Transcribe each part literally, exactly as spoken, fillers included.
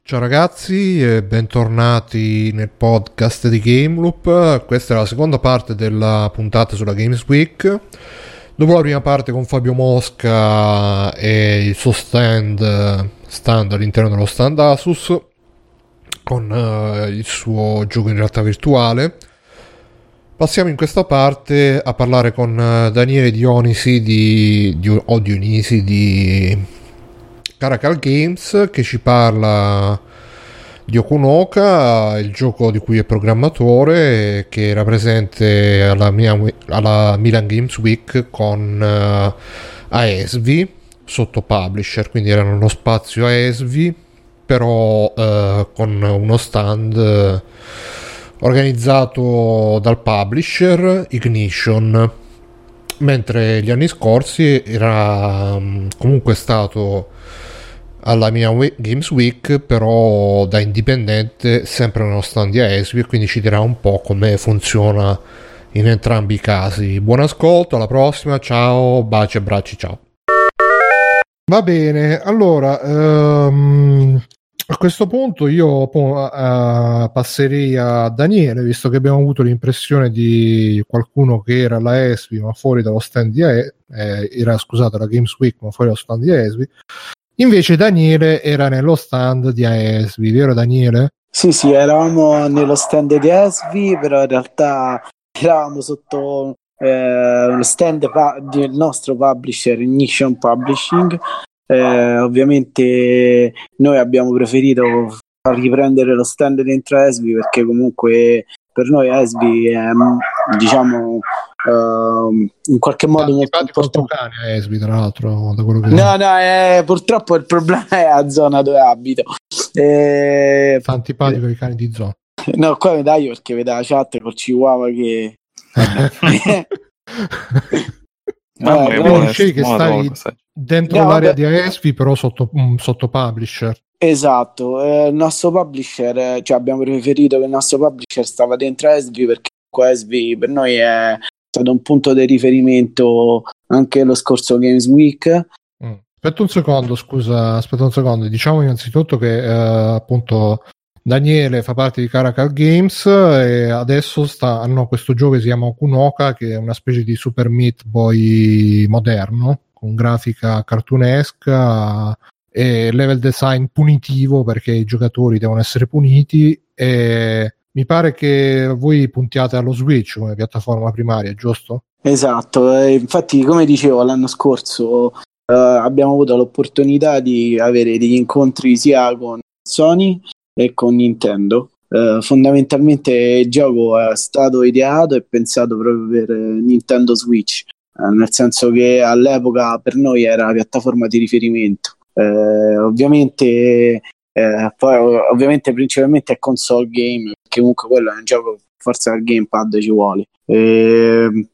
Ciao ragazzi e bentornati nel podcast di Gameloop. Questa è la seconda parte della puntata sulla Games Week. Dopo la prima parte con Fabio Mosca e il suo stand, stand all'interno dello stand Asus con uh, il suo gioco in realtà virtuale, passiamo in questa parte a parlare con uh, Daniele Dionisi di, di, o Dionisi di Caracal Games, che ci parla di Okunoka, il gioco di cui è programmatore, che era presente alla, mia, alla Milan Games Week con uh, A E S V I sotto publisher, quindi era uno spazio A E S V I però uh, con uno stand uh, organizzato dal publisher Ignition, mentre gli anni scorsi era um, comunque stato alla mia Games Week, però da indipendente, sempre uno stand di A E S V I, e quindi ci dirà un po' come funziona in entrambi i casi. Buon ascolto, alla prossima, ciao, baci e abbracci, ciao. Va bene, allora um, a questo punto io uh, passerei a Daniele, visto che abbiamo avuto l'impressione di qualcuno che era alla A E S V I ma fuori dallo stand di A E S V I, eh, era scusate la Games Week ma fuori dallo stand di A E S V I. Invece Daniele era nello stand di A E S V I, vero Daniele? Sì, sì, eravamo nello stand di A E S V I, però in realtà eravamo sotto eh, lo stand pa- del nostro publisher Ignition Publishing. Eh, ovviamente noi abbiamo preferito far riprendere lo stand dentro A E S V I perché comunque per noi A E S V I è, diciamo, uh, in qualche modo ah, molto importante. Cane A E S V I, tra l'altro, da quello che no no è, purtroppo il problema è la zona dove abito. Eh, sta antipatico i cani di zona. No, qua mi dai perché vede la chat col chihuahua che Mamma mia, però dicevi che stai dentro no, l'area vabbè. di A E S V I, però sotto, um, sotto publisher. Esatto, eh, il nostro publisher, cioè abbiamo preferito che il nostro publisher stava dentro A E S V I perché A E S V I per noi è stato un punto di riferimento anche lo scorso Games Week. Mm. Aspetta un secondo, scusa, aspetta un secondo. Diciamo innanzitutto che eh, appunto Daniele fa parte di Caracal Games e adesso sta, hanno questo gioco che si chiama Okunoka, che è una specie di Super Meat Boy moderno, con grafica cartunesca e level design punitivo perché i giocatori devono essere puniti, e mi pare che voi puntiate allo Switch come piattaforma primaria, giusto? Esatto, e infatti come dicevo l'anno scorso uh, abbiamo avuto l'opportunità di avere degli incontri sia con Sony e con Nintendo. Uh, fondamentalmente il gioco è stato ideato e pensato proprio per Nintendo Switch, uh, nel senso che all'epoca per noi era la piattaforma di riferimento. Uh, ovviamente uh, poi ovviamente principalmente è console game, perché comunque quello è un gioco forza del gamepad ci vuole. Uh,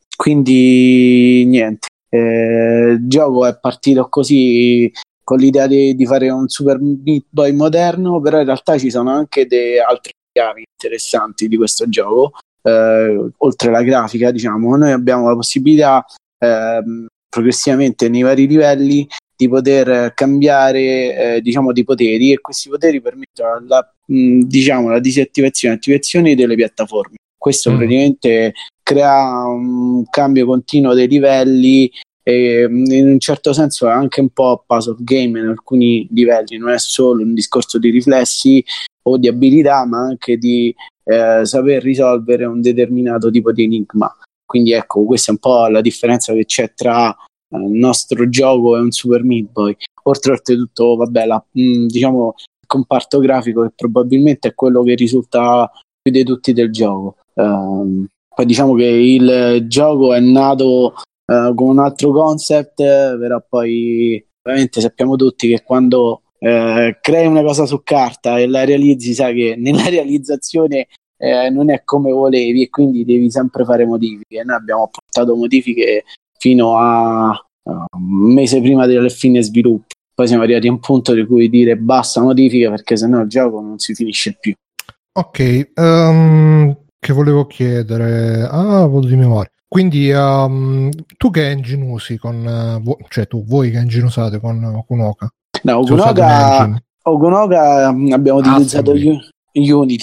quindi niente, uh, il gioco è partito così con l'idea di, di fare un Super Meat Boy moderno, però in realtà ci sono anche dei altri chiavi interessanti di questo gioco, eh, oltre alla grafica, diciamo. Noi abbiamo la possibilità eh, progressivamente nei vari livelli di poter cambiare eh, diciamo di poteri, e questi poteri permettono la, mh, diciamo, la disattivazione e attivazione delle piattaforme. Questo mm. praticamente crea un cambio continuo dei livelli e in un certo senso è anche un po' puzzle game in alcuni livelli, non è solo un discorso di riflessi o di abilità, ma anche di eh, saper risolvere un determinato tipo di enigma. Quindi ecco, questa è un po' la differenza che c'è tra eh, il nostro gioco e un Super Meat Boy. Oltre a tutto, vabbè, la, mh, diciamo il comparto grafico che probabilmente è quello che risulta più di tutti del gioco. Um, poi diciamo che il gioco è nato Uh, con un altro concept, però poi ovviamente sappiamo tutti che quando uh, crei una cosa su carta e la realizzi, sai che nella realizzazione uh, non è come volevi, e quindi devi sempre fare modifiche. Noi abbiamo portato modifiche fino a uh, un mese prima del fine sviluppo, poi siamo arrivati a un punto di cui dire basta modifiche perché sennò il gioco non si finisce più. Ok, um, che volevo chiedere? Ah, voto di memoria. Quindi um, tu che engine usi con uh, vo- cioè tu voi che engine usate con Okunoka? No, Okunoka Okunoga abbiamo utilizzato U- Unity.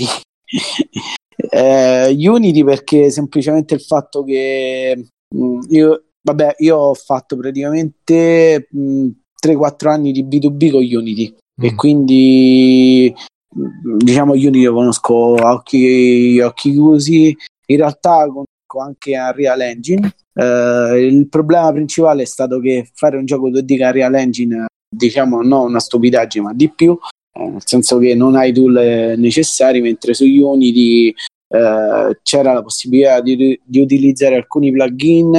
eh, Unity perché semplicemente il fatto che mh, io, vabbè, io ho fatto praticamente mh, tre quattro anni di B due B con Unity mm. e quindi mh, diciamo Unity lo conosco a occhi, a occhi chiusi. In realtà conosco anche Unreal Engine. Eh, il problema principale è stato che fare un gioco due D con Unreal Engine, diciamo, non una stupidaggine ma di più, eh, nel senso che non hai i tool necessari, mentre su Unity eh, c'era la possibilità di, di utilizzare alcuni plugin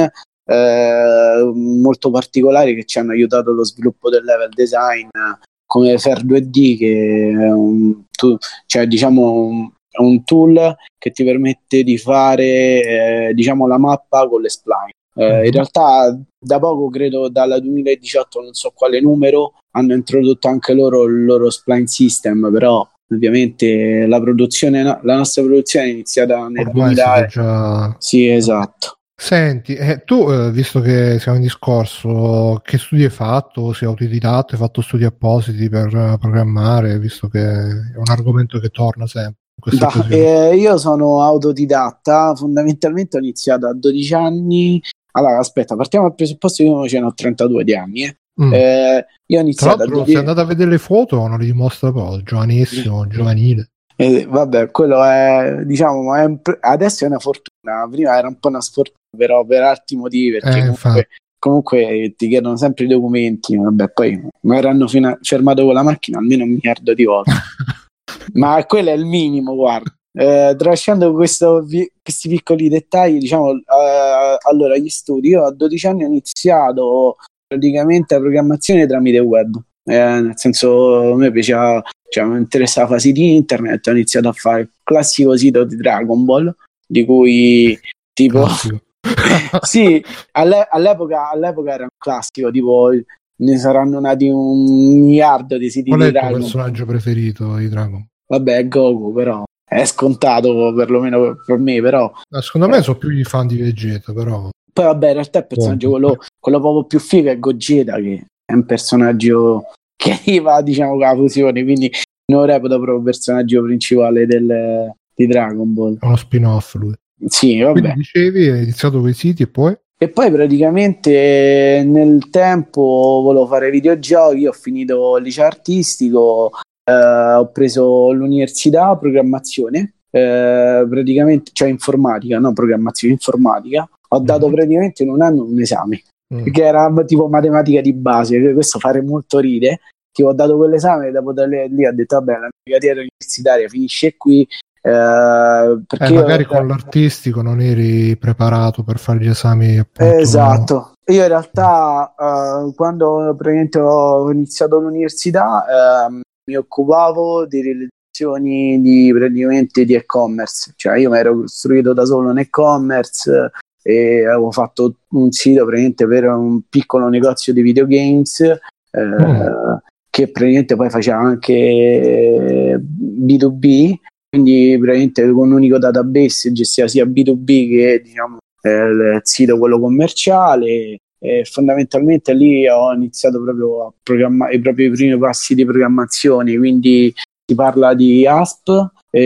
eh, molto particolari che ci hanno aiutato lo sviluppo del level design, come Fair due D, che è un, tu, cioè, diciamo, un, un tool che ti permette di fare eh, diciamo la mappa con le spline. Eh, mm-hmm. In realtà da poco, credo dal duemiladiciotto, non so quale numero, hanno introdotto anche loro il loro spline system, però ovviamente la produzione, la nostra produzione è iniziata nel ormai duemila. Già... Sì, esatto. Senti, eh, tu eh, visto che siamo in discorso, che studi hai fatto? Sei autodidatto, hai fatto studi appositi per uh, programmare, visto che è un argomento che torna sempre. Da, eh, io sono autodidatta, fondamentalmente ho iniziato a dodici anni. Allora, aspetta, partiamo dal presupposto che io ce ne ho trentadue di anni. Eh. Mm. Eh, io ho iniziato. Tra l'altro, a dodici... sei andato a vedere le foto, non le dimostra poi, giovanissimo, mm. giovanile. Eh, vabbè, quello è, diciamo, è un, adesso è una fortuna, prima era un po' una sfortuna, però per altri motivi, perché eh, comunque, comunque ti chiedono sempre i documenti, vabbè, poi mi avranno fino a, fermato con la macchina almeno un miliardo di volte. Ma quello è il minimo, guarda. Eh, tralasciando questo, questi piccoli dettagli, diciamo, eh, allora gli studi, io a dodici anni ho iniziato praticamente la programmazione tramite web, eh, nel senso a me piaceva, cioè, mi interessava siti internet, ho iniziato a fare il classico sito di Dragon Ball, di cui tipo sì, all'e- all'epoca, all'epoca era un classico, tipo ne saranno nati un miliardo di siti Qual di è Dragon. Qual è il tuo personaggio preferito di Dragon? Vabbè, è Goku, però è scontato perlomeno per, per me, però no, secondo me eh. sono più i fan di Vegeta, però poi vabbè, in realtà il personaggio oh. quello, quello proprio più figo è Gogeta, che è un personaggio che arriva, diciamo, con la fusione, quindi non reputo proprio il personaggio principale del, di Dragon Ball. È uno spin-off lui. Sì, vabbè. Quindi dicevi, hai iniziato con i siti e poi? E poi praticamente nel tempo volevo fare videogiochi, ho finito il liceo artistico, eh, ho preso l'università, programmazione, eh, praticamente, cioè informatica, non programmazione, informatica. Ho dato mm-hmm. praticamente in un anno un esame, mm. che era tipo matematica di base, questo fare molto ride. Che ho dato quell'esame e dopo da lì, lì ho detto vabbè, la mia carriera universitaria finisce qui. Eh, perché eh, magari io, con l'artistico non eri preparato per fare gli esami appunto, esatto, io in realtà eh, quando praticamente ho iniziato l'università eh, mi occupavo di realizzazioni di praticamente di e-commerce, cioè io mi ero costruito da solo un e-commerce e avevo fatto un sito praticamente per un piccolo negozio di videogames eh, mm. che praticamente poi faceva anche B due B, quindi praticamente con un unico database gestiva sia B due B che diciamo eh, il sito quello commerciale, e fondamentalmente lì ho iniziato proprio a programmare i propri primi passi di programmazione, quindi si parla di A S P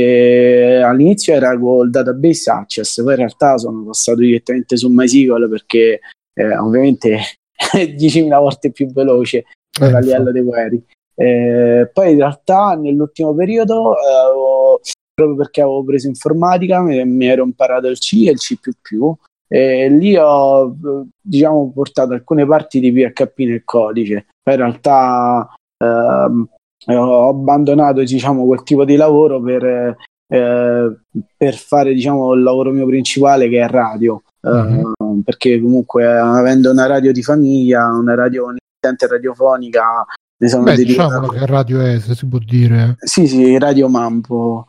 e all'inizio era col database Access, poi in realtà sono passato direttamente su MySQL perché eh, ovviamente è diecimila volte più veloce eh, a livello dei query. Eh, poi in realtà nell'ultimo periodo eh, avevo, proprio perché avevo preso informatica mi, mi ero imparato il C e il C più più e lì ho diciamo portato alcune parti di P H P nel codice, poi in realtà ehm, ho abbandonato diciamo quel tipo di lavoro per, eh, per fare diciamo il lavoro mio principale, che è radio. Mm-hmm. Uh, perché comunque avendo una radio di famiglia, una radio un'emittente radiofonica, ne sono Beh, dedicato. diciamolo che radio è, se si può dire. Sì, sì, Radio Mambo,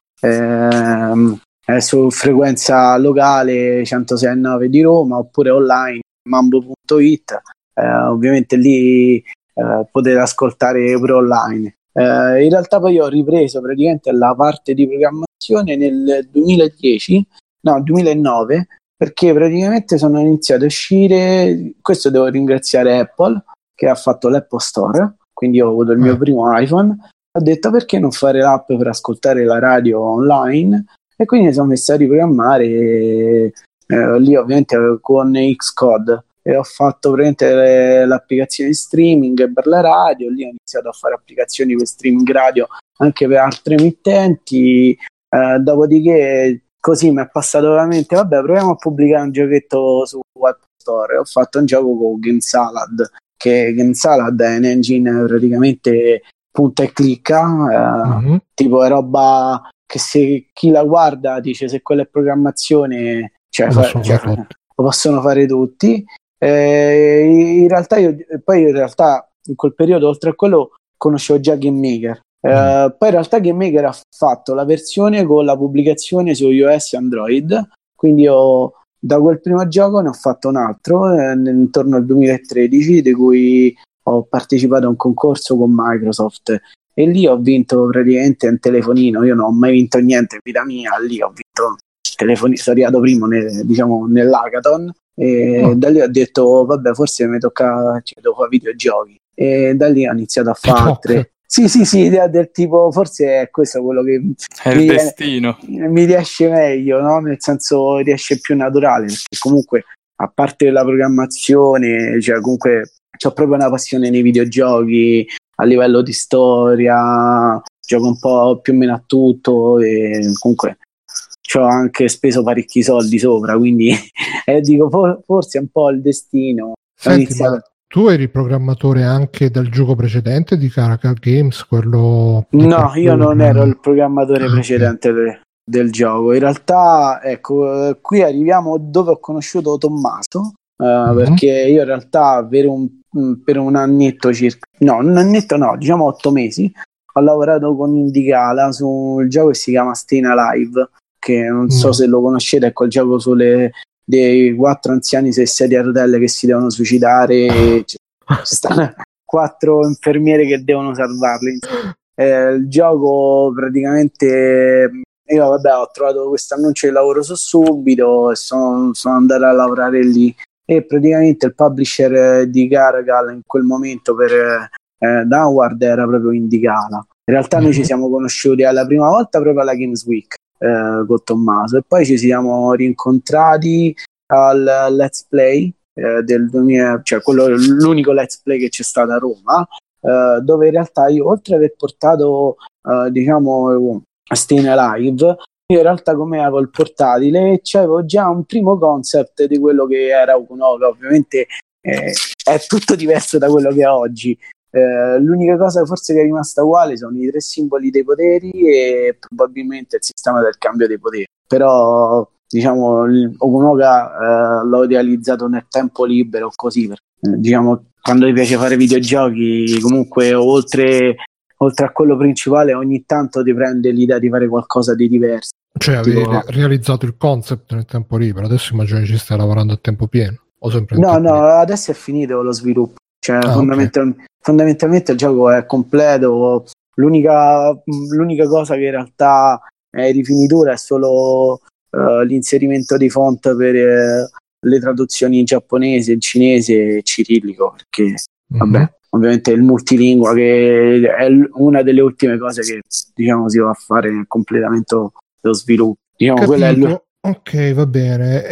ehm, è su frequenza locale centosei e nove di Roma, oppure online mambo punto it, eh, ovviamente lì eh, potete ascoltare pure online. Eh, in realtà poi ho ripreso praticamente la parte di programmazione nel duemiladieci, no, duemilanove, perché praticamente sono iniziato a uscire, questo devo ringraziare Apple che ha fatto l'Apple Store, quindi ho avuto il mio primo iPhone ho detto perché non fare l'app per ascoltare la radio online, e quindi mi sono messo a riprogrammare e, eh, lì ovviamente con Xcode, e ho fatto praticamente le, l'applicazione di streaming per la radio. Lì ho iniziato a fare applicazioni per streaming radio anche per altre emittenti, eh, dopodiché così mi è passato veramente, vabbè, proviamo a pubblicare un giochetto su App Store. Ho fatto un gioco con GameSalad, che GameSalad è un engine praticamente punta e clicca, eh, mm-hmm. tipo è roba che se chi la guarda dice se quella è programmazione, cioè, fa, cioè lo possono fare tutti. Eh, in realtà io poi in realtà in quel periodo, oltre a quello, conoscevo già Game Maker. Uh, mm. Poi in realtà Game Maker ha fatto la versione con la pubblicazione su iOS e Android, quindi ho, da quel primo gioco ne ho fatto un altro eh, intorno al duemilatredici, di cui ho partecipato a un concorso con Microsoft, e lì ho vinto praticamente un telefonino. Io non ho mai vinto niente in vita mia, lì ho vinto il telefonino, sono arrivato primo nel, diciamo, nell'hackathon, e oh. da lì ho detto vabbè, forse mi tocca, cioè, devo fare videogiochi, e da lì ho iniziato a fare altre. Sì, sì, sì, idea del tipo, forse è questo quello che è mi, il destino. Mi riesce meglio, no? Nel senso, riesce più naturale, perché comunque, a parte la programmazione, cioè comunque c'ho proprio una passione nei videogiochi, a livello di storia, gioco un po' più o meno a tutto, e comunque ci ho anche speso parecchi soldi sopra, quindi eh, dico, for- forse è un po' il destino. Senti, iniziato... ma tu eri programmatore anche del gioco precedente di Caracal Games, quello... No, io non ero il programmatore ah, precedente okay. de- del gioco. In realtà, ecco, qui arriviamo dove ho conosciuto Tommaso, uh, mm-hmm. perché io in realtà per un, per un annetto circa, no, un annetto no, diciamo otto mesi, ho lavorato con Indicala su un gioco che si chiama Staying Alive, che non so mm. se lo conoscete, è quel gioco sulle dei quattro anziani su sedia a rotelle che si devono suicidare e ci stanno quattro infermiere che devono salvarli. Eh, il gioco praticamente, io vabbè ho trovato questo annuncio di lavoro su Subito e sono, sono andato a lavorare lì, e praticamente il publisher di Caracal in quel momento per eh, Downward era proprio Indicala. In realtà noi ci siamo conosciuti alla prima volta proprio alla Games Week Eh, con Tommaso, e poi ci siamo rincontrati al Let's Play eh, del duemila, cioè quello, l'unico Let's Play che c'è stato a Roma, eh, dove in realtà io, oltre ad aver portato eh, diciamo Staying Alive, io in realtà come avevo il portatile c'avevo già un primo concept di quello che era Okunoka. Ovviamente eh, è tutto diverso da quello che è oggi. Uh, l'unica cosa forse che è rimasta uguale sono i tre simboli dei poteri e probabilmente il sistema del cambio dei poteri, però diciamo Okunoka uh, l'ho realizzato nel tempo libero così, perché, uh, diciamo quando ti piace fare videogiochi comunque oltre, oltre a quello principale ogni tanto ti prende l'idea di fare qualcosa di diverso, cioè tipo, avevi re- realizzato il concept nel tempo libero, adesso immagino ci stai lavorando a tempo pieno o sempre no no libero? Adesso è finito lo sviluppo, cioè ah, fondamental- okay. fondamentalmente il gioco è completo. L'unica, l'unica cosa che in realtà è rifinitura è solo uh, l'inserimento di font per uh, le traduzioni in giapponese, in cinese e cirillico, perché mm-hmm. vabbè, ovviamente il multilingua, che è una delle ultime cose che diciamo si va a fare nel completamento dello sviluppo, diciamo. Quella è l- ok, va bene.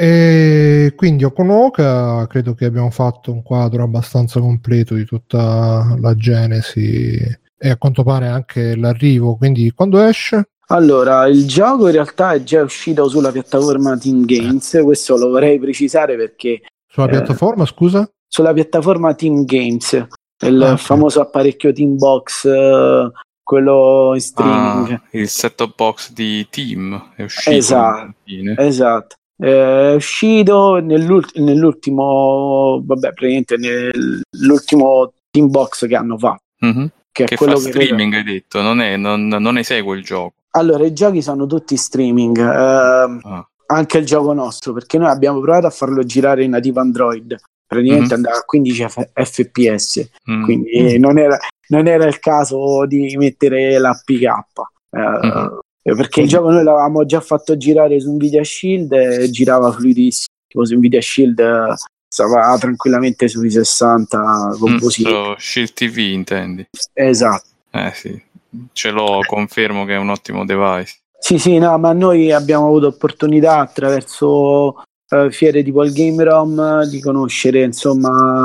E quindi Okunoka credo che abbiamo fatto un quadro abbastanza completo di tutta la genesi e a quanto pare anche l'arrivo. Quindi quando esce? Allora, il gioco in realtà è già uscito sulla piattaforma Team Games, eh. questo lo vorrei precisare perché sulla eh, piattaforma, scusa? Sulla piattaforma Team Games, il ah, famoso okay. apparecchio Team Box, eh, quello in streaming. Ah, il set-top box di Team è uscito. Esatto, esatto. È uscito nell'ult- nell'ultimo, vabbè, praticamente nell'ultimo Team Box che hanno fatto. Mm-hmm. Che, che è quello fa che streaming, hai detto, non, è, non, non esegue il gioco. Allora, i giochi sono tutti streaming, eh, ah. anche il gioco nostro, perché noi abbiamo provato a farlo girare in nativa Android. Praticamente mm-hmm. andava a quindici F P S, mm-hmm. quindi non era, non era il caso di mettere l'A P K, eh, mm-hmm. perché il gioco noi l'avevamo già fatto girare su Nvidia Shield e girava fluidissimo, tipo su Nvidia Shield stava tranquillamente sui sessanta con mm, Shield T V intendi? Esatto. Eh sì. ce l'ho, confermo che è un ottimo device. Sì, sì, no, ma noi abbiamo avuto opportunità attraverso uh, fiere tipo il Game Rom di conoscere, insomma,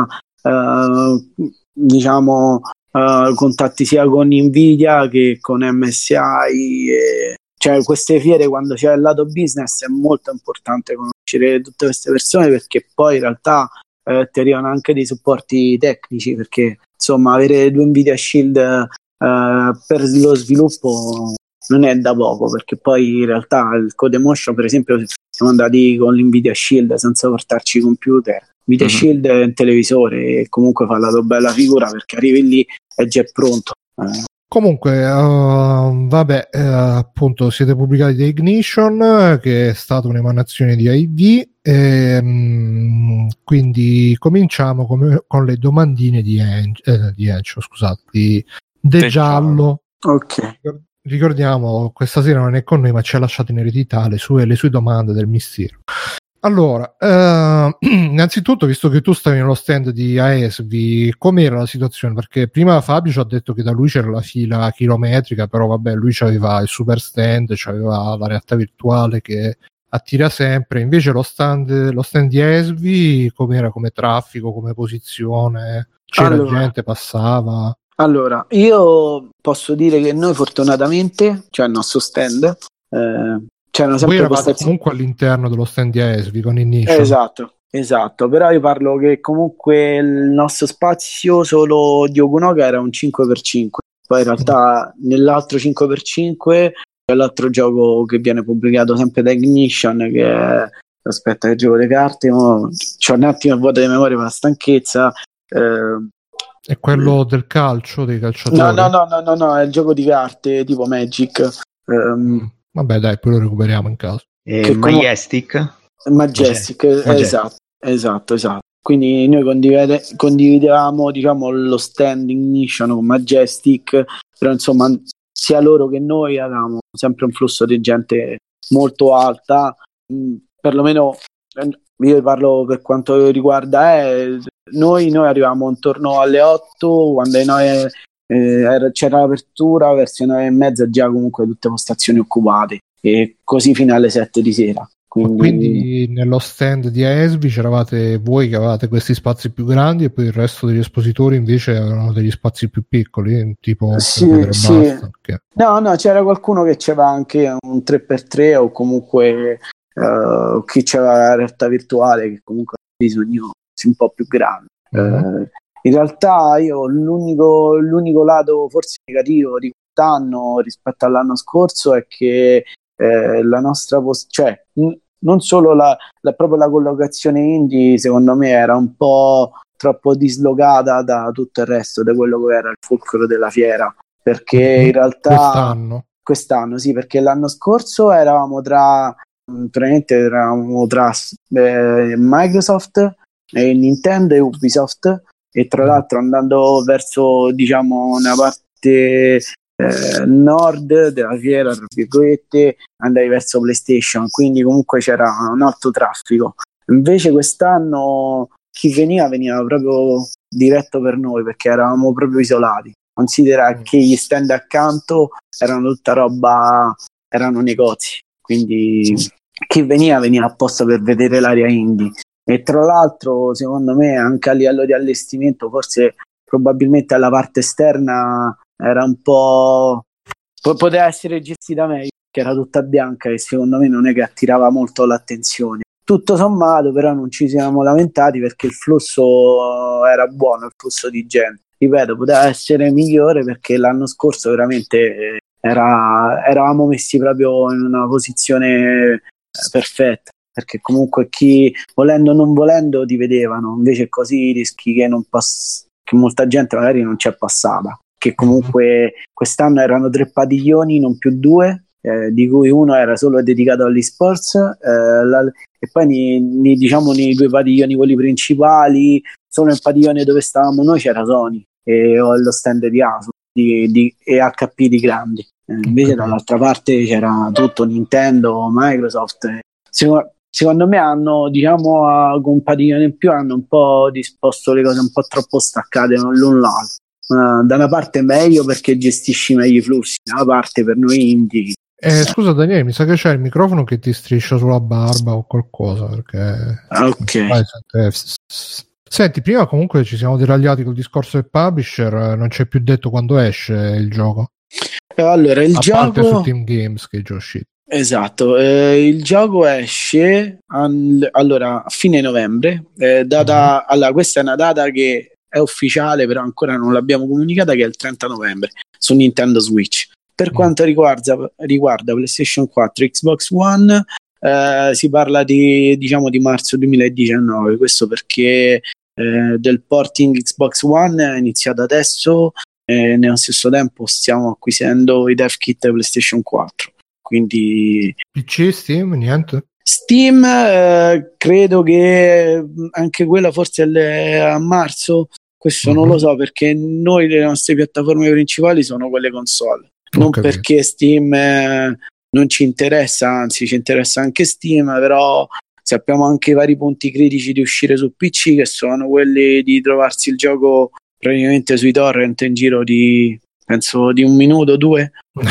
uh, diciamo, uh, contatti sia con Nvidia che con M S I. E, cioè, queste fiere, quando c'è il lato business, è molto importante conoscere tutte queste persone, perché poi in realtà uh, ti arrivano anche dei supporti tecnici, perché insomma avere due Nvidia Shield uh, per lo sviluppo non è da poco, perché poi in realtà il Codemotion, per esempio, siamo andati con l'Nvidia Shield senza portarci i computer. Nvidia mm-hmm. Shield è un televisore e comunque fa la tua bella figura, perché arrivi lì e già è pronto. Eh. Comunque, uh, vabbè, uh, appunto siete pubblicati da Ignition, che è stata un'emanazione di I D, e, um, quindi cominciamo come, con le domandine di Encio, eh, di Encio, scusate, di De, De Giallo. Ok. Ricordiamo, questa sera non è con noi, ma ci ha lasciato in eredità le sue, le sue domande del mistero. Allora, eh, innanzitutto, visto che tu stavi nello stand di A E S V, com'era la situazione? Perché prima Fabio ci ha detto che da lui c'era la fila chilometrica, però vabbè, lui c'aveva il super stand, c'aveva la realtà virtuale che attira sempre. Invece lo stand, lo stand di A E S V com'era come traffico, come posizione? C'era allora, gente, passava? Allora, io posso dire che noi fortunatamente, cioè il nostro stand, eh, c'erano sempre voi eravate postati... comunque all'interno dello stand di A E S V con Ignition. Esatto, esatto, però io parlo che comunque il nostro spazio solo di Okunoka era un cinque per cinque, poi in realtà mm. nell'altro cinque per cinque c'è l'altro gioco che viene pubblicato sempre da Ignition, che è, aspetta che gioco le carte, mo... c'ho un attimo a vuoto di memoria per la stanchezza, eh... è quello del calcio, dei calciatori? No, no, no, no, no, no, è il gioco di carte tipo Magic. Um, Vabbè, dai, poi lo recuperiamo in caso. Eh, Majestic? Com- Majestic, Majestic, esatto, esatto, esatto. Quindi noi condivide- condividevamo, diciamo, lo stand Ignition con Majestic, però insomma sia loro che noi avevamo sempre un flusso di gente molto alta, mh, perlomeno io parlo per quanto riguarda eh, noi, noi arrivavamo intorno alle otto, quando noi, eh, era, c'era l'apertura, verso le nove e mezza già comunque tutte postazioni occupate, e così fino alle sette di sera. Quindi, quindi nello stand di A E S V c'eravate voi che avevate questi spazi più grandi e poi il resto degli espositori invece avevano degli spazi più piccoli, tipo sì, sì. okay. no no c'era qualcuno che c'aveva anche un tre per tre o comunque uh, chi c'aveva la realtà virtuale, che comunque ha bisogno un po' più grande. Uh-huh. uh, in realtà io l'unico, l'unico lato forse negativo di quest'anno rispetto all'anno scorso è che eh, la nostra post- cioè n- non solo la, la proprio la collocazione indie secondo me era un po' troppo dislocata da tutto il resto, da quello che era il fulcro della fiera, perché mm-hmm. in realtà quest'anno quest'anno sì, perché l'anno scorso eravamo tra praticamente eravamo tra eh, Microsoft e Nintendo e Ubisoft, e tra mm. l'altro andando verso diciamo una parte Eh, nord della fiera, tra virgolette, andai verso PlayStation, quindi comunque c'era un alto traffico. Invece quest'anno chi veniva veniva proprio diretto per noi, perché eravamo proprio isolati. Considera mm. che gli stand accanto erano tutta roba, erano negozi, quindi mm. chi veniva veniva apposta per vedere l'area indie. E tra l'altro secondo me anche a livello di allestimento forse probabilmente alla parte esterna era un po' poteva essere gestita meglio, che era tutta bianca e secondo me non è che attirava molto l'attenzione. Tutto sommato però non ci siamo lamentati, perché il flusso era buono, il flusso di gente, ripeto, poteva essere migliore, perché l'anno scorso veramente era, eravamo messi proprio in una posizione perfetta, perché comunque chi volendo o non volendo ti vedevano, invece così rischi che non pass- che molta gente magari non c'è passata, che comunque quest'anno erano tre padiglioni, non più due, eh, di cui uno era solo dedicato agli sports, eh, la, e poi nei, nei, diciamo nei due padiglioni quelli principali, solo nel padiglione dove stavamo noi c'era Sony e ho lo stand di Asus di, di, e H P di grandi, eh, invece okay. dall'altra parte c'era tutto Nintendo, Microsoft. eh. Secondo, secondo me hanno, diciamo, a, con un padiglione in più hanno un po' disposto le cose un po' troppo staccate l'un l'altro. uh, da una parte è meglio perché gestisci meglio i flussi, da una parte per noi indie. Eh, scusa Daniele, mi sa che c'è il microfono che ti striscia sulla barba o qualcosa, perché... Ah, ok. Vai, senti, prima comunque ci siamo deragliati col discorso del publisher, non c'è più detto quando esce il gioco. Allora, il a gioco... parte su Team Games che è già uscito. Esatto, eh, il gioco esce al... allora, a fine novembre, eh, data... mm. Allora, questa è una data che è ufficiale, però ancora non l'abbiamo comunicata, che è il trenta novembre su Nintendo Switch. Per quanto riguarda, riguarda PlayStation quattro, Xbox One, eh, si parla di, diciamo, di marzo duemiladiciannove. Questo perché eh, del porting Xbox One è iniziato adesso e nello stesso tempo stiamo acquisendo i dev kit PlayStation quattro. Quindi P C, Steam, niente? Steam, eh, credo che anche quella forse è a marzo. Questo mm-hmm. non lo so, perché noi le nostre piattaforme principali sono quelle console. Non okay, perché Steam eh, non ci interessa, anzi ci interessa anche Steam, però sappiamo anche i vari punti critici di uscire su P C, che sono quelli di trovarsi il gioco praticamente sui torrent in giro di, penso, di un minuto, due.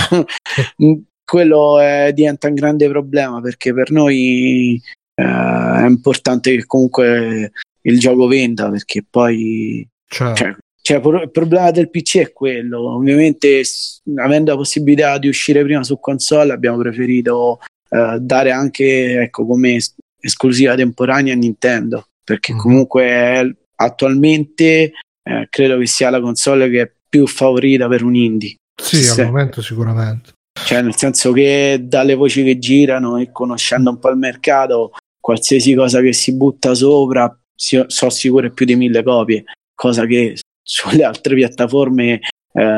Quello è, diventa un grande problema, perché per noi eh, è importante che comunque il gioco venda, perché poi... Certo. Cioè, Cioè, il problema del P C è quello. Ovviamente, avendo la possibilità di uscire prima su console, abbiamo preferito uh, dare anche, ecco, come es- esclusiva temporanea a Nintendo, perché mm-hmm. comunque attualmente eh, credo che sia la console che è più favorita per un indie. Sì, Se, al momento sicuramente. Cioè, nel senso che dalle voci che girano e conoscendo un po' il mercato, qualsiasi cosa che si butta sopra, si, so sicuro è più di mille copie, cosa che sulle altre piattaforme eh,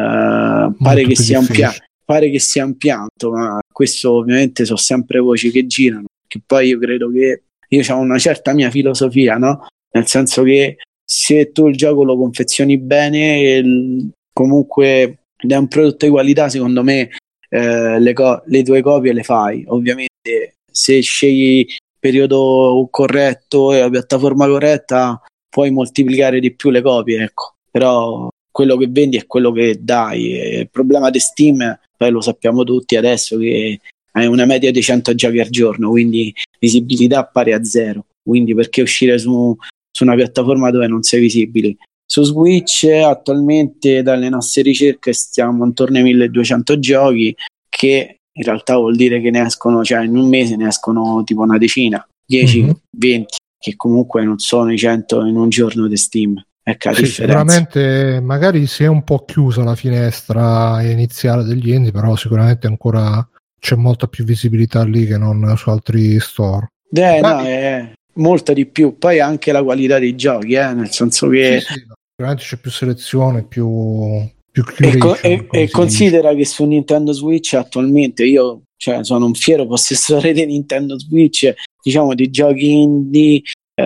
pare, che sia un pia- pare che sia un pianto, ma questo ovviamente sono sempre voci che girano, che poi io credo che io ho una certa mia filosofia, no? Nel senso che se tu il gioco lo confezioni bene, il, comunque ed è un prodotto di qualità, secondo me eh, le, co- le tue copie le fai. Ovviamente se scegli il periodo corretto e la piattaforma corretta puoi moltiplicare di più le copie, ecco. Però quello che vendi è quello che dai. E il problema di Steam, poi lo sappiamo tutti adesso, che hai una media di cento giochi al giorno, quindi visibilità pari a zero. Quindi perché uscire su, su una piattaforma dove non sei visibili? Su Switch attualmente dalle nostre ricerche stiamo intorno ai milleduecento giochi, che in realtà vuol dire che ne escono, cioè in un mese ne escono tipo una decina, dieci, mm-hmm. venti, che comunque non sono i cento in un giorno di Steam. Ecco, sì, sicuramente magari si è un po' chiusa la finestra iniziale degli indie, però sicuramente ancora c'è molta più visibilità lì che non su altri store. Eh, no, è molta di più. Poi anche la qualità dei giochi, eh, nel senso che sì, sì, sicuramente c'è più selezione, più, più e, co- e, e considera dice. Che su Nintendo Switch attualmente io, cioè, sono un fiero possessore di Nintendo Switch, diciamo di giochi indie.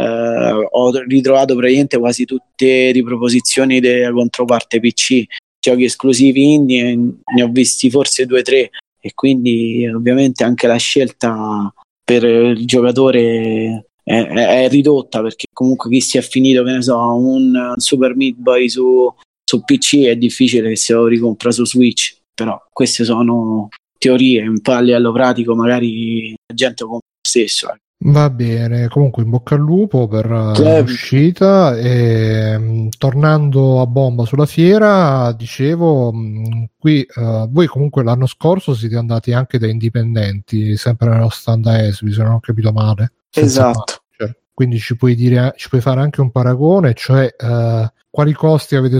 Uh, ho ritrovato praticamente quasi tutte riproposizioni della controparte P C, giochi esclusivi indie, ne ho visti forse due o tre, e quindi ovviamente anche la scelta per il giocatore è, è, è ridotta, perché comunque chi si è finito, che ne so, un Super Meat Boy su, su P C è difficile che se lo ricompra su Switch. Però queste sono teorie, un po' a livello pratico magari la gente compra lo stesso. Va bene, comunque in bocca al lupo per uh, l'uscita. E um, tornando a bomba sulla fiera, dicevo, um, qui uh, voi comunque l'anno scorso siete andati anche da indipendenti, sempre nello stand a Esbi, se non ho capito male. Esatto. Cioè, quindi ci puoi dire, ci puoi fare anche un paragone, cioè uh, quali costi avete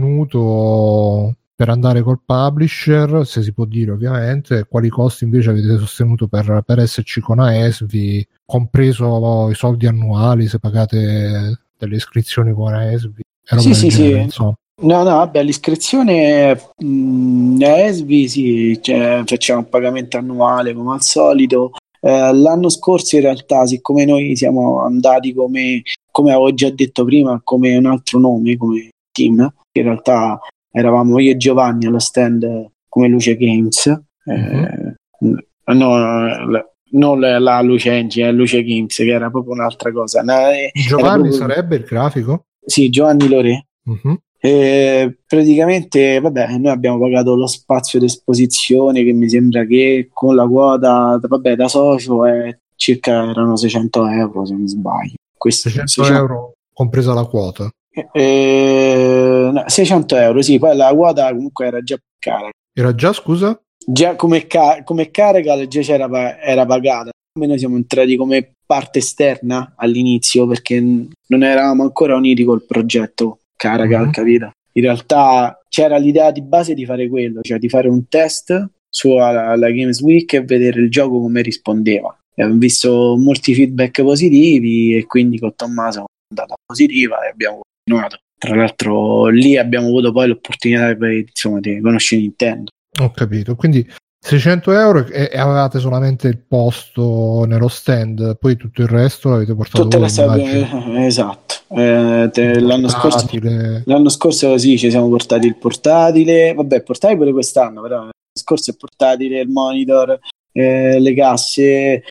sostenuto per andare col publisher, se si può dire ovviamente, quali costi invece avete sostenuto per, per esserci con Aesvi, compreso i soldi annuali se pagate delle iscrizioni con Aesvi. Sì, sì, genere, sì. No, no, vabbè, l'iscrizione mh, a Esvi sì, cioè, facciamo un pagamento annuale come al solito. Eh, l'anno scorso in realtà, siccome noi siamo andati come, come avevo già detto prima, come un altro nome, come team, in realtà eravamo io e Giovanni allo stand come Luce Games. Eh, uh-huh. No, la, non la, la Luce Engine, è Luce Games, che era proprio un'altra cosa. Giovanni proprio... sarebbe il grafico? Sì, Giovanni Lore. Uh-huh. E praticamente, vabbè, noi abbiamo pagato lo spazio d'esposizione che mi sembra che con la quota, vabbè, da socio è circa erano seicento euro se non sbaglio. Questo, seicento seicento euro compresa la quota. Eh, no, seicento euro, sì, poi la quota comunque era già cara. Era già, scusa? Già come, ca- come carica già c'era pa- era pagata. Noi siamo entrati come parte esterna all'inizio perché n- non eravamo ancora uniti col progetto Caracal, Mhm. capito? In realtà c'era l'idea di base di fare quello, cioè di fare un test sulla alla Games Week e vedere il gioco come rispondeva. E abbiamo visto molti feedback positivi e quindi con Tommaso è andata positiva e abbiamo continuato. Tra l'altro lì abbiamo avuto poi l'opportunità di, insomma, di conoscere Nintendo. Ho capito, quindi seicento euro e, e avevate solamente il posto nello stand, poi tutto il resto l'avete portato Tutte voi, le sale, immagino. eh, esatto. Eh, te- l'anno scorso, Portatile. l'anno scorso sì, ci siamo portati il portatile, vabbè, il portatile pure quest'anno, però l'anno scorso il portatile, il monitor, eh, le casse, eh,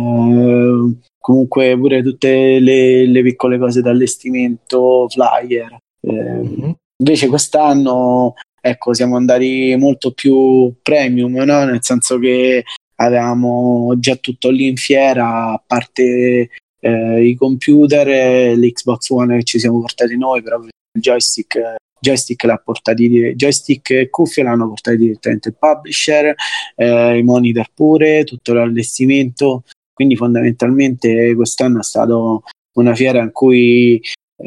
comunque pure tutte le, le piccole cose d'allestimento, flyer. Eh, Mhm. Invece quest'anno, ecco, siamo andati molto più premium, no? Nel senso che avevamo già tutto lì in fiera, a parte eh, i computer, eh, l'Xbox One che ci siamo portati noi, però il joystick, eh, joystick l'ha portati, joystick e cuffie l'hanno portati direttamente il publisher, eh, i monitor pure, tutto l'allestimento. Quindi fondamentalmente quest'anno è stato una fiera in cui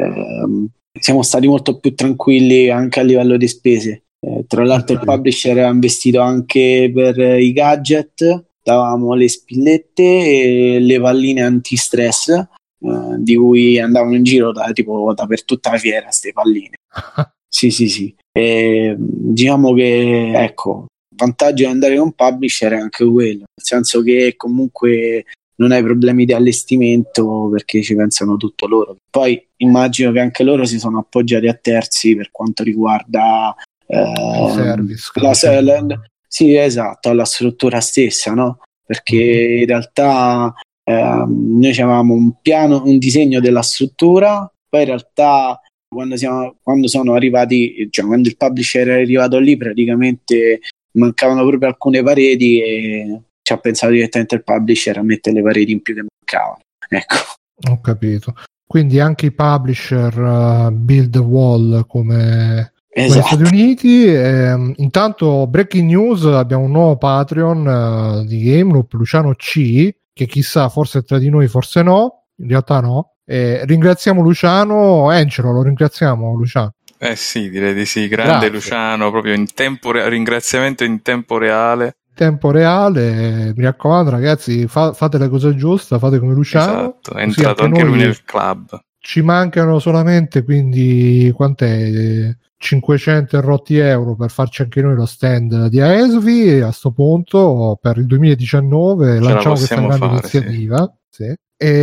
ehm, siamo stati molto più tranquilli anche a livello di spese. Eh, tra l'altro il publisher ha investito anche per eh, i gadget, davamo le spillette e le palline antistress eh, di cui andavano in giro da, tipo, da per tutta la fiera queste palline. Sì, sì, sì. E, diciamo che ecco, il vantaggio di andare con publisher è anche quello, nel senso che comunque non hai problemi di allestimento perché ci pensano tutto loro. Poi immagino che anche loro si sono appoggiati a terzi per quanto riguarda eh, service, la, capito? la, sì, esatto, la struttura stessa, no? Perché Mhm. in realtà eh, noi avevamo un piano, un disegno della struttura, poi in realtà quando, siamo, quando sono arrivati, cioè quando il publisher è arrivato lì, praticamente mancavano proprio alcune pareti e ci ha pensato direttamente il publisher a mettere le pareti in più che mancavano. Ecco. Ho capito. Quindi anche i publisher uh, build a wall come Esatto. negli Stati Uniti. Eh, intanto breaking news, abbiamo un nuovo Patreon uh, di GameLoop, Luciano C, che chissà, forse è tra di noi, forse no, in realtà no. Eh, ringraziamo Luciano. Angelo, lo ringraziamo Luciano. Eh sì, direi di sì, grande Grazie. Luciano, proprio in tempo re- ringraziamento in tempo reale. Tempo reale, mi raccomando ragazzi, fa- fate le cose giuste, fate come Luciano. Esatto, è entrato anche, anche lui nel club. Ci mancano solamente, quindi quant'è? cinquecento e rotti euro per farci anche noi lo stand di A E S V e a sto punto per il duemiladiciannove Ce lanciamo questa grande fare, iniziativa. Sì. Sì.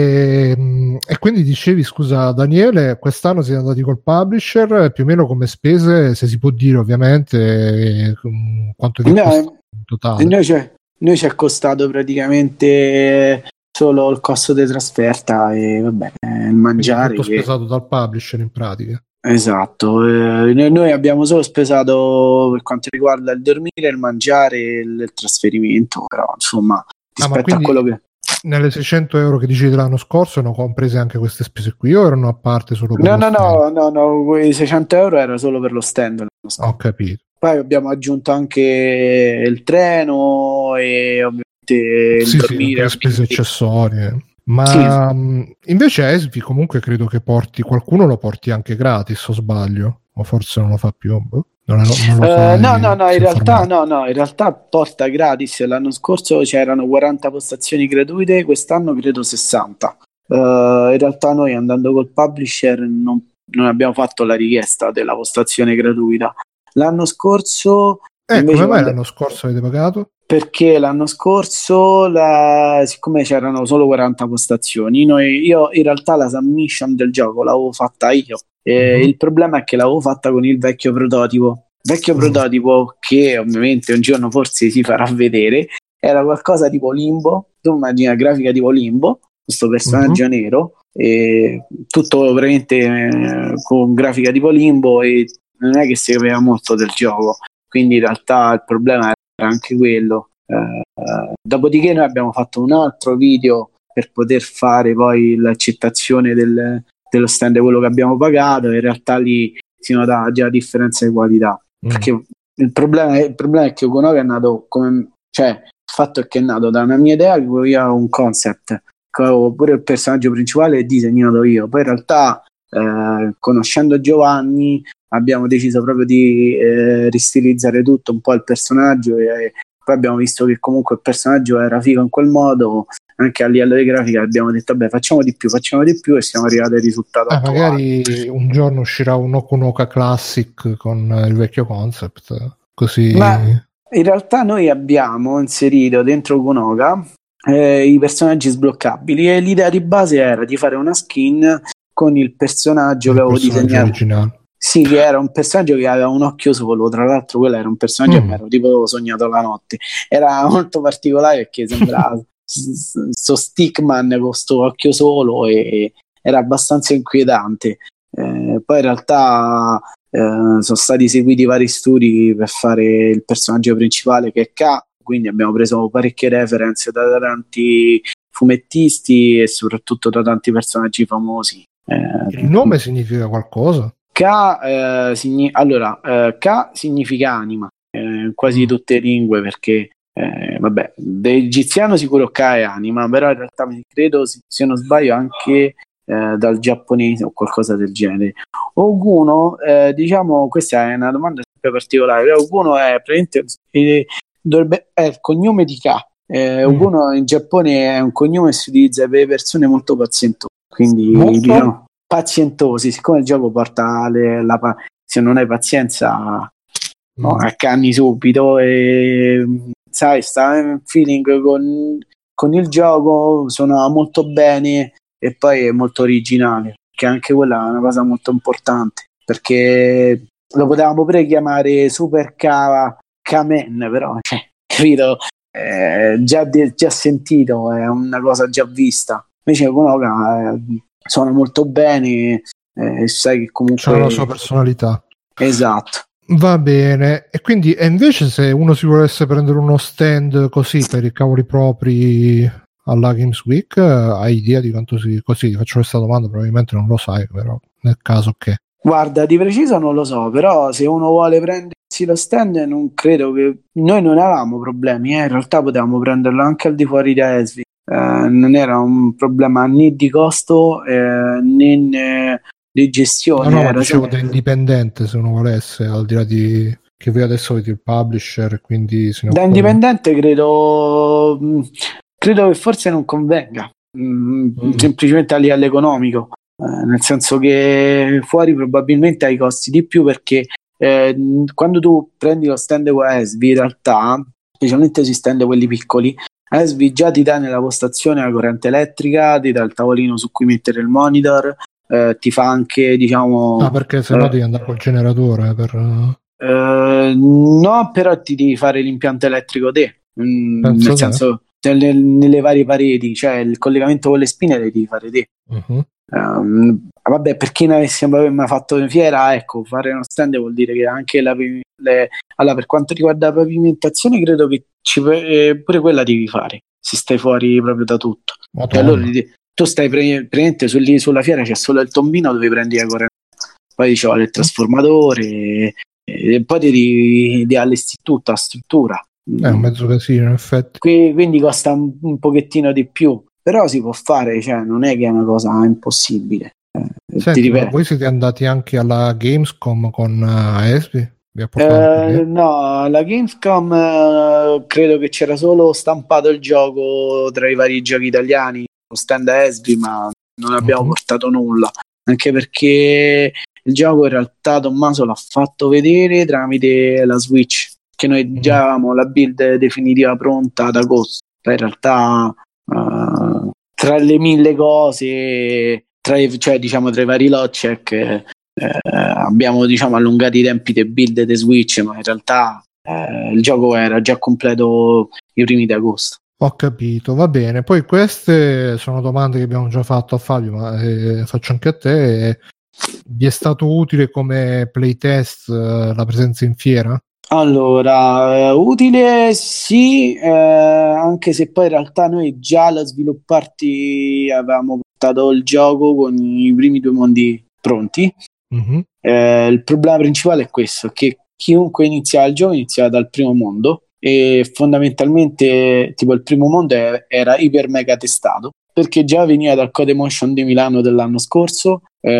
E, e quindi dicevi, scusa Daniele, quest'anno siete andati col publisher, più o meno come spese, se si può dire ovviamente, quanto vi è costato in totale? Noi, cioè, noi ci è costato praticamente solo il costo di trasferta e vabbè, il mangiare. Quindi tutto che... spesato dal publisher in pratica. Esatto, eh, noi abbiamo solo spesato per quanto riguarda il dormire, il mangiare e il trasferimento, però insomma rispetto ah, ma a quello che... Nelle seicento euro che dicevi l'anno scorso erano comprese anche queste spese qui o erano a parte solo per no, lo no, stand? no, no, no, quei seicento euro era solo per lo stand. Ho capito. Poi abbiamo aggiunto anche il treno e ovviamente il sì, dormire. sì, spese accessorie. Ma sì. Invece E S V I comunque credo che porti qualcuno lo porti anche gratis, o sbaglio? O forse non lo fa più? Non, è, non lo uh, no, no, no, in realtà, informato. no, no, in realtà porta gratis. L'anno scorso c'erano quaranta postazioni gratuite, quest'anno credo sessanta. Uh, in realtà noi andando col publisher non, non abbiamo fatto la richiesta della postazione gratuita. L'anno scorso... Eh, come mai quando... l'anno scorso avete pagato? Perché l'anno scorso, la... siccome c'erano solo quaranta postazioni, noi, io in realtà la submission del gioco l'avevo fatta io. E uh-huh. Il problema è che l'avevo fatta con il vecchio prototipo. Vecchio uh-huh. prototipo che ovviamente un giorno forse si farà vedere. Era qualcosa tipo Limbo. Tu immagini la grafica tipo Limbo, questo personaggio uh-huh. nero, e tutto veramente eh, con grafica tipo Limbo e non è che si capiva molto del gioco, quindi in realtà il problema era anche quello. Eh, dopodiché noi abbiamo fatto un altro video per poter fare poi l'accettazione del, dello stand, quello che abbiamo pagato, e in realtà lì si nota già la differenza di qualità, mm. perché il problema, il problema è che Ugonoga è nato come, cioè il fatto è che è nato da una mia idea, che io avevo un concept, pure il personaggio principale è disegnato io, poi in realtà eh, conoscendo Giovanni abbiamo deciso proprio di eh, ristilizzare tutto un po' il personaggio, e poi abbiamo visto che comunque il personaggio era figo in quel modo, anche a livello di grafica abbiamo detto vabbè facciamo di più, facciamo di più, e siamo arrivati al risultato eh, attuale. Magari un giorno uscirà un Okunoka Classic con il vecchio concept, così. Ma in realtà noi abbiamo inserito dentro Okunoka eh, i personaggi sbloccabili, e l'idea di base era di fare una skin con il personaggio il che avevo disegnato originale. Sì, che era un personaggio che aveva un occhio solo, tra l'altro quello era un personaggio mm. che ero tipo sognato la notte, era molto particolare perché sembrava sto stickman con sto occhio solo, e era abbastanza inquietante. Eh, poi in realtà eh, sono stati eseguiti vari studi per fare il personaggio principale, che è K, quindi abbiamo preso parecchie referenze da tanti fumettisti e soprattutto da tanti personaggi famosi. Eh, il nome significa qualcosa? K, eh, signi- allora, eh, K significa anima, eh, in quasi mm. tutte le lingue, perché eh, vabbè, dell'egiziano sicuro K è anima, però in realtà mi credo, se non sbaglio, anche eh, dal giapponese o qualcosa del genere. Oguno, eh, diciamo, questa è una domanda sempre particolare. Oguno è praticamente eh, dovrebbe, è il cognome di K. Eh, mm. Oguno in Giappone è un cognome che si utilizza per persone molto pazientose, quindi molto? diciamo pazientosi, siccome il gioco porta le, la, se non hai pazienza mm. no, accanni subito, e sai, sta in feeling con, con il gioco, suona molto bene e poi è molto originale, che anche quella è una cosa molto importante, perché lo potevamo pure chiamare Super K Kamen, però cioè, capito, eh, già, già sentito, è una cosa già vista. Invece Konoka eh, suona molto bene, eh, sai che comunque c'ha la sua personalità. Esatto. Va bene. E quindi, e invece se uno si volesse prendere uno stand così per i cavoli propri alla Games Week, hai idea di quanto si, così ti faccio questa domanda, probabilmente non lo sai, però nel caso che guarda, di preciso non lo so, però se uno vuole prendersi lo stand, non credo che noi non avevamo problemi, eh. In realtà potevamo prenderlo anche al di fuori da Esvi. Eh, non era un problema né di costo eh, né di gestione. No, no, era dicevo sempre... da indipendente, se uno volesse, al di là di che voi adesso avete il publisher, quindi se da indipendente credo credo che forse non convenga, mm, mm. semplicemente a livello economico, eh, nel senso che fuori probabilmente hai costi di più, perché eh, quando tu prendi lo stand con Esvi, in realtà specialmente sui stand quelli piccoli, Esvi già ti dà nella postazione la corrente elettrica, ti dà il tavolino su cui mettere il monitor, eh, ti fa anche, diciamo... Ah, perché se no eh, devi andare col generatore per... Eh, no, però ti devi fare l'impianto elettrico te, mm, nel senso nelle, nelle varie pareti, cioè il collegamento con le spine le devi fare te. Uh-huh. Um, vabbè, per chi non avesse mai fatto in fiera, ecco, fare uno stand vuol dire che anche la, le, allora, per quanto riguarda la pavimentazione, credo che ci, eh, pure quella devi fare se stai fuori proprio da tutto. Cioè, allora, tu stai pre- presente sul, sulla fiera, c'è solo il tombino dove prendi la corrente, poi diciamo il trasformatore e, e poi devi, devi allestire tutta la struttura. È un mezzo casino, in effetti. Qui, quindi costa un, un pochettino di più, però si può fare, cioè non è che è una cosa impossibile. Eh, Senti, ma voi siete andati anche alla Gamescom con uh, Esvi? Eh, no, alla Gamescom eh, credo che c'era solo stampato il gioco tra i vari giochi italiani, lo stand Esvi, ma non abbiamo uh-huh. portato nulla, anche perché il gioco in realtà Tommaso l'ha fatto vedere tramite la Switch, che noi già avevamo la build definitiva pronta ad agosto. In realtà uh, tra le mille cose, tra i, cioè diciamo tra i vari lot check, eh, abbiamo diciamo allungato i tempi dei build dei Switch, ma in realtà eh, il gioco era già completo i primi di agosto. Ho capito, va bene. Poi queste sono domande che abbiamo già fatto a Fabio, ma eh, faccio anche a te. Vi è stato utile come playtest uh, la presenza in fiera? Allora, eh, utile sì, eh, anche se poi in realtà noi già la sviluppo party avevamo portato il gioco con i primi due mondi pronti. Mm-hmm. Eh, il problema principale è questo, che chiunque inizia il gioco inizia dal primo mondo e fondamentalmente tipo il primo mondo è, era iper mega testato perché già veniva dal Codemotion di Milano dell'anno scorso,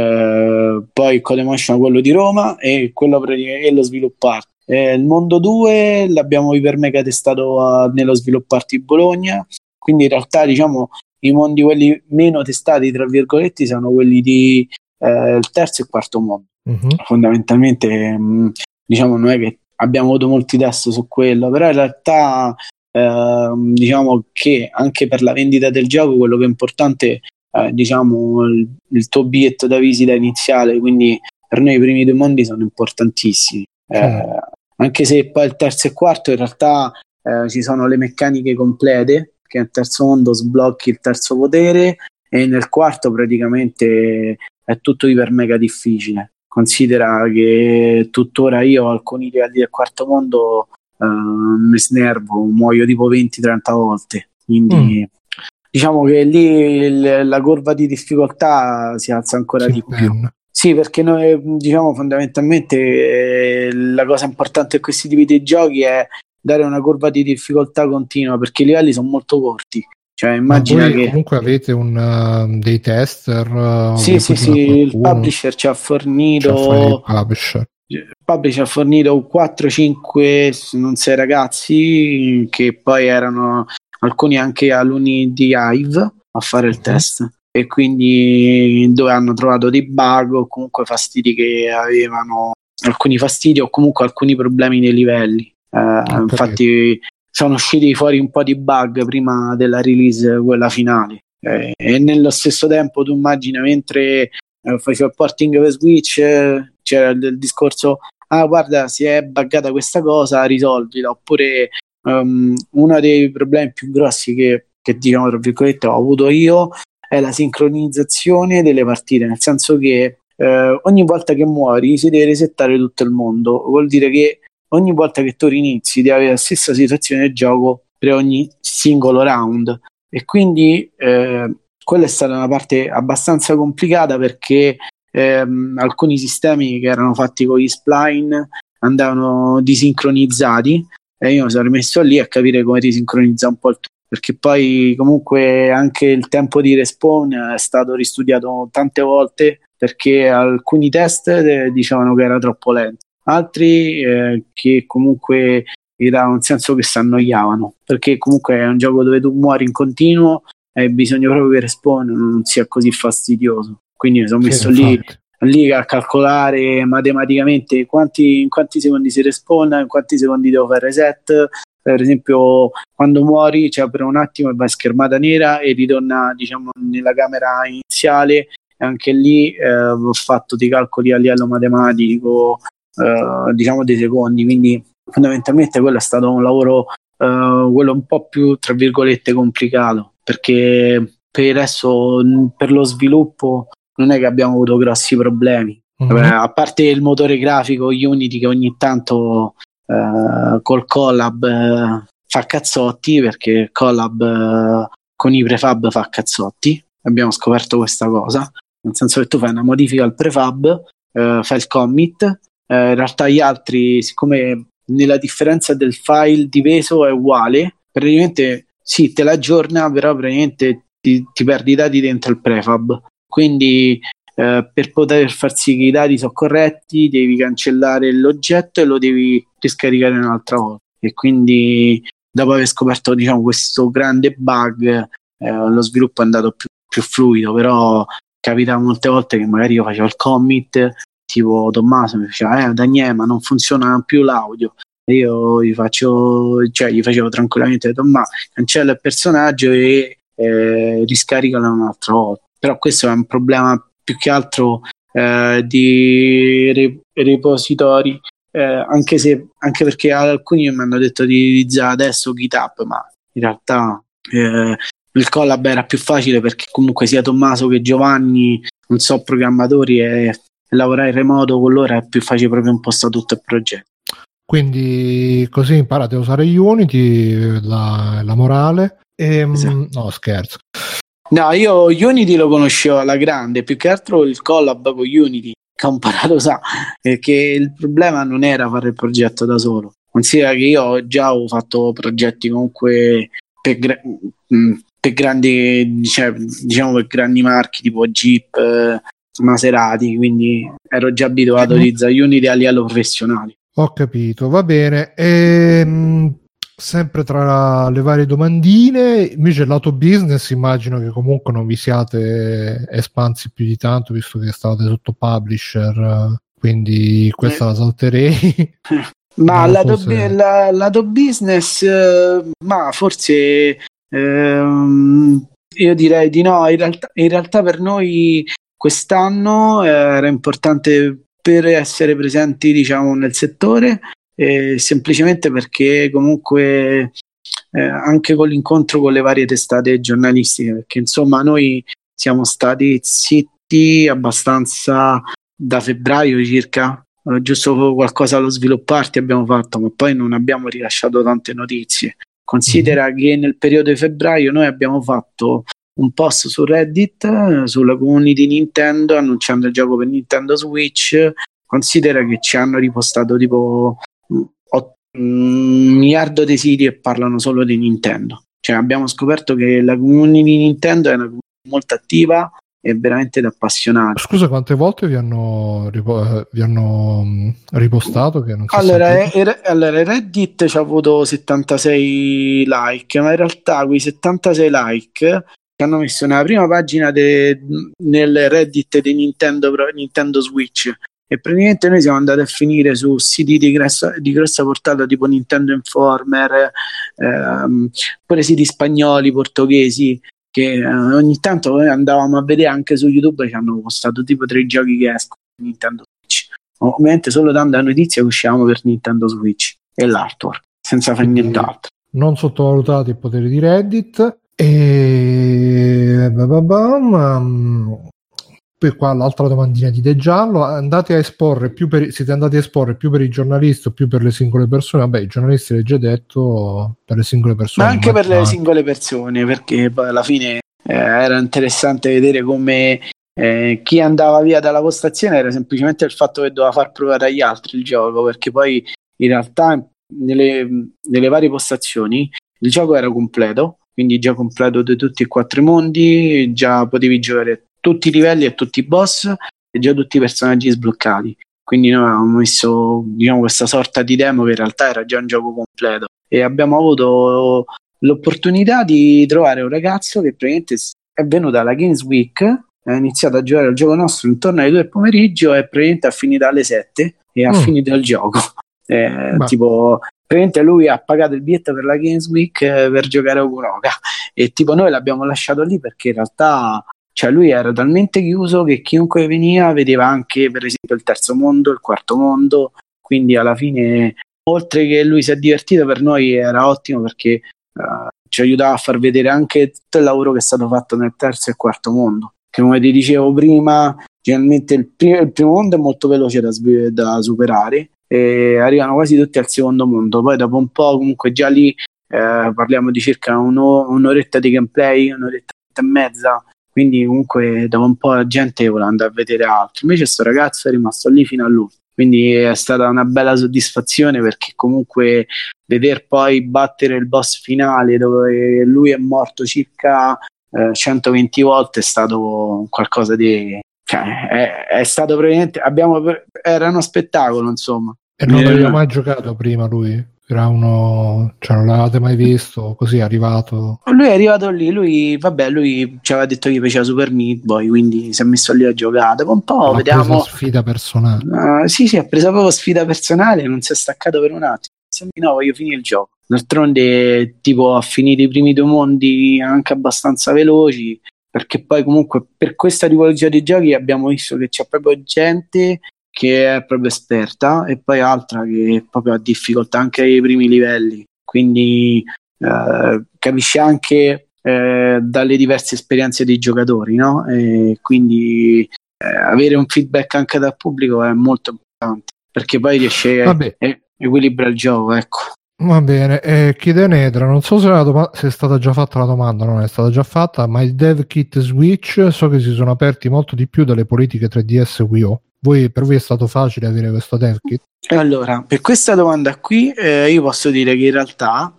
eh, poi il Codemotion quello di Roma e quello e lo sviluppato. Eh, il mondo due l'abbiamo iper mega testato uh, nello svilupparti di Bologna, quindi in realtà diciamo i mondi quelli meno testati tra virgolette sono quelli di eh, il terzo e quarto mondo. Mm-hmm. Fondamentalmente mh, diciamo non è che abbiamo avuto molti test su quello, però in realtà eh, diciamo che anche per la vendita del gioco quello che è importante è diciamo il, il tuo biglietto da visita iniziale, quindi per noi i primi due mondi sono importantissimi. Eh, mm. Anche se poi il terzo e quarto in realtà eh, ci sono le meccaniche complete, che nel terzo mondo sblocchi il terzo potere e nel quarto praticamente è tutto iper mega difficile. Considera che tuttora io alcuni livelli del quarto mondo eh, mi snervo, muoio tipo venti trenta volte, quindi mm. diciamo che lì il, la curva di difficoltà si alza ancora si di più. Penna. Sì, perché noi diciamo fondamentalmente eh, la cosa importante in questi tipi di giochi è dare una curva di difficoltà continua, perché i livelli sono molto corti. Cioè, immagina Ma voi che comunque avete un, uh, dei tester? Uh, sì, sì, sì, il publisher ci ha fornito. Il publisher. Il publisher ha fornito quattro cinque, non sei ragazzi, che poi erano alcuni anche alunni di Hive a fare il uh-huh. test. E quindi dove hanno trovato dei bug o comunque fastidi che avevano alcuni fastidi o comunque alcuni problemi nei livelli. Eh, infatti sono usciti fuori un po' di bug prima della release quella finale eh, e nello stesso tempo tu immagina mentre eh, facevo il porting per Switch eh, c'era il, il discorso ah guarda si è buggata questa cosa risolvila, oppure um, uno dei problemi più grossi che, che diciamo tra virgolette ho avuto io è la sincronizzazione delle partite, nel senso che eh, ogni volta che muori si deve resettare tutto il mondo, vuol dire che ogni volta che tu rinizi devi avere la stessa situazione del gioco per ogni singolo round e quindi eh, quella è stata una parte abbastanza complicata perché ehm, alcuni sistemi che erano fatti con gli spline andavano disincronizzati e io mi sono rimesso lì a capire come risincronizza un po' il tutto, perché poi comunque anche il tempo di respawn è stato ristudiato tante volte perché alcuni test eh, dicevano che era troppo lento, altri eh, che comunque gli davano un senso che si annoiavano, perché comunque è un gioco dove tu muori in continuo e hai bisogno proprio che respawn non sia così fastidioso, quindi mi sono messo sì, lì, lì a calcolare matematicamente quanti, in quanti secondi si respawna, in quanti secondi devo fare reset. Per esempio quando muori cioè per un attimo e vai schermata nera e ritorna diciamo nella camera iniziale, e anche lì eh, ho fatto dei calcoli a livello matematico Uh, diciamo dei secondi, quindi fondamentalmente quello è stato un lavoro uh, quello un po' più tra virgolette complicato, perché per il resto per lo sviluppo non è che abbiamo avuto grossi problemi. Mm-hmm. Vabbè, a parte il motore grafico Unity che ogni tanto uh, col collab uh, fa cazzotti, perché collab uh, con i prefab fa cazzotti, abbiamo scoperto questa cosa, nel senso che tu fai una modifica al prefab, uh, fai il commit. Eh, in realtà gli altri, siccome nella differenza del file di peso è uguale, praticamente sì, te la aggiorna, però praticamente ti, ti perdi i dati dentro il prefab, quindi eh, per poter far sì che i dati sono corretti devi cancellare l'oggetto e lo devi riscaricare un'altra volta, e quindi dopo aver scoperto diciamo questo grande bug eh, lo sviluppo è andato più, più fluido, però capita molte volte che magari io facevo il commit, tipo Tommaso mi diceva eh Daniele ma non funziona più l'audio, e io gli faccio cioè gli facevo tranquillamente Tommaso cancella il personaggio e eh, riscaricalo un'altra volta, però questo è un problema più che altro eh, di re- repositori eh, anche se anche perché alcuni mi hanno detto di utilizzare adesso GitHub, ma in realtà eh, il collab era più facile perché comunque sia Tommaso che Giovanni non so programmatori e, e lavorare in remoto con loro è più facile, proprio imposta tutto il progetto. Quindi così imparate a usare Unity, la, la morale. E, esatto. No, scherzo. No, io Unity lo conoscevo alla grande, più che altro il collab con Unity che ho imparato a usare, perché il problema non era fare il progetto da solo. Considera che io già ho fatto progetti comunque per, gra- per grandi, diciamo, diciamo per grandi marchi tipo Jeep, eh, Maserati, quindi ero già abituato a utilizzare Unity a livello professionale. Ho capito, va bene. Ehm, sempre tra le varie domandine, invece il lato business immagino che comunque non vi siate espansi più di tanto, visto che stavate sotto publisher, quindi questa eh. la salterei. Ma lato, so se... la, lato business, eh, ma forse ehm, io direi di no. In realtà, in realtà per noi quest'anno era importante per essere presenti, diciamo, nel settore, eh, semplicemente perché comunque eh, anche con l'incontro con le varie testate giornalistiche, perché insomma noi siamo stati zitti abbastanza da febbraio circa, eh, giusto qualcosa allo svilupparti abbiamo fatto, ma poi non abbiamo rilasciato tante notizie. Considera mm-hmm. che nel periodo di febbraio noi abbiamo fatto un post su Reddit sulla community Nintendo annunciando il gioco per Nintendo Switch. Considera che ci hanno ripostato tipo un miliardo di siti e parlano solo di Nintendo. Cioè abbiamo scoperto che la community Nintendo è una community molto attiva e veramente da appassionati. Scusa, quante volte vi hanno, ripo- vi hanno ripostato? Che non allora, è, allora Reddit ci ha avuto settantasei like, ma in realtà quei settantasei like che hanno messo nella prima pagina de, nel Reddit di Nintendo, Nintendo Switch, e praticamente noi siamo andati a finire su siti di grossa, di grossa portata tipo Nintendo Informer, ehm, pure siti spagnoli, portoghesi, che eh, ogni tanto andavamo a vedere anche su YouTube, che hanno postato tipo tre giochi che escono per Nintendo Switch, ovviamente solo dando la notizia che usciamo per Nintendo Switch e l'artwork, senza fare nient'altro. Non sottovalutate il potere di Reddit. E poi qua l'altra domandina di De Giallo: andate a esporre più per, siete andati a esporre più per i giornalisti o più per le singole persone? Vabbè, i giornalisti l'hai già detto, per le singole persone, ma anche per le singole persone, perché poi alla fine eh, era interessante vedere come eh, chi andava via dalla postazione era semplicemente il fatto che doveva far provare agli altri il gioco, perché poi in realtà nelle, nelle varie postazioni il gioco era completo, quindi già completo di tutti e quattro i mondi, già potevi giocare tutti i livelli e tutti i boss e già tutti i personaggi sbloccati, quindi noi avevamo messo, diciamo, questa sorta di demo che in realtà era già un gioco completo, e abbiamo avuto l'opportunità di trovare un ragazzo che praticamente è venuto alla Games Week, ha iniziato a giocare al gioco nostro intorno alle due del pomeriggio e praticamente ha finito alle sette e ha mm. finito il gioco. Eh, tipo praticamente lui ha pagato il biglietto per la Games Week eh, per giocare a Okunoka, e tipo noi l'abbiamo lasciato lì perché in realtà, cioè, lui era talmente chiuso che chiunque veniva vedeva anche per esempio il terzo mondo, il quarto mondo, quindi alla fine oltre che lui si è divertito, per noi era ottimo perché uh, ci aiutava a far vedere anche tutto il lavoro che è stato fatto nel terzo e quarto mondo, che come ti dicevo prima generalmente il, primo, il primo mondo è molto veloce da, da superare e arrivano quasi tutti al secondo mondo, poi dopo un po' comunque già lì eh, parliamo di circa uno, un'oretta di gameplay, un'oretta e mezza, quindi comunque dopo un po' la gente vuole andare a vedere altro, invece sto ragazzo è rimasto lì fino a lui, quindi è stata una bella soddisfazione perché comunque veder poi battere il boss finale dove lui è morto circa eh, centoventi volte è stato qualcosa di... Cioè, è, è stato praticamente abbiamo, era uno spettacolo, insomma. E non l'aveva mai giocato prima lui? Era uno, cioè non l'avevate mai visto, così è arrivato? Lui è arrivato lì, lui, vabbè, lui ci aveva detto che faceva Super Meat Boy, quindi si è messo lì a giocare. Dopo un po' ha vediamo. Preso sfida personale. Uh, sì, sì, ha preso proprio sfida personale, non si è staccato per un attimo. Sembri no, voglio finire il gioco. D'altronde, tipo, ha finito i primi due mondi anche abbastanza veloci, perché poi comunque per questa tipologia di giochi abbiamo visto che c'è proprio gente che è proprio esperta e poi altra che proprio ha difficoltà anche ai primi livelli, quindi eh, capisce anche eh, dalle diverse esperienze dei giocatori, no? E quindi eh, avere un feedback anche dal pubblico è molto importante, perché poi riesce a equilibrare il gioco, ecco. Va bene, eh, chiede Nedra, non so se, la doma- se è stata già fatta la domanda, non è stata già fatta, ma il dev kit Switch so che si sono aperti molto di più dalle politiche tre D S Wii U. Voi, per voi è stato facile avere questo dev kit? Allora, per questa domanda qui eh, io posso dire che in realtà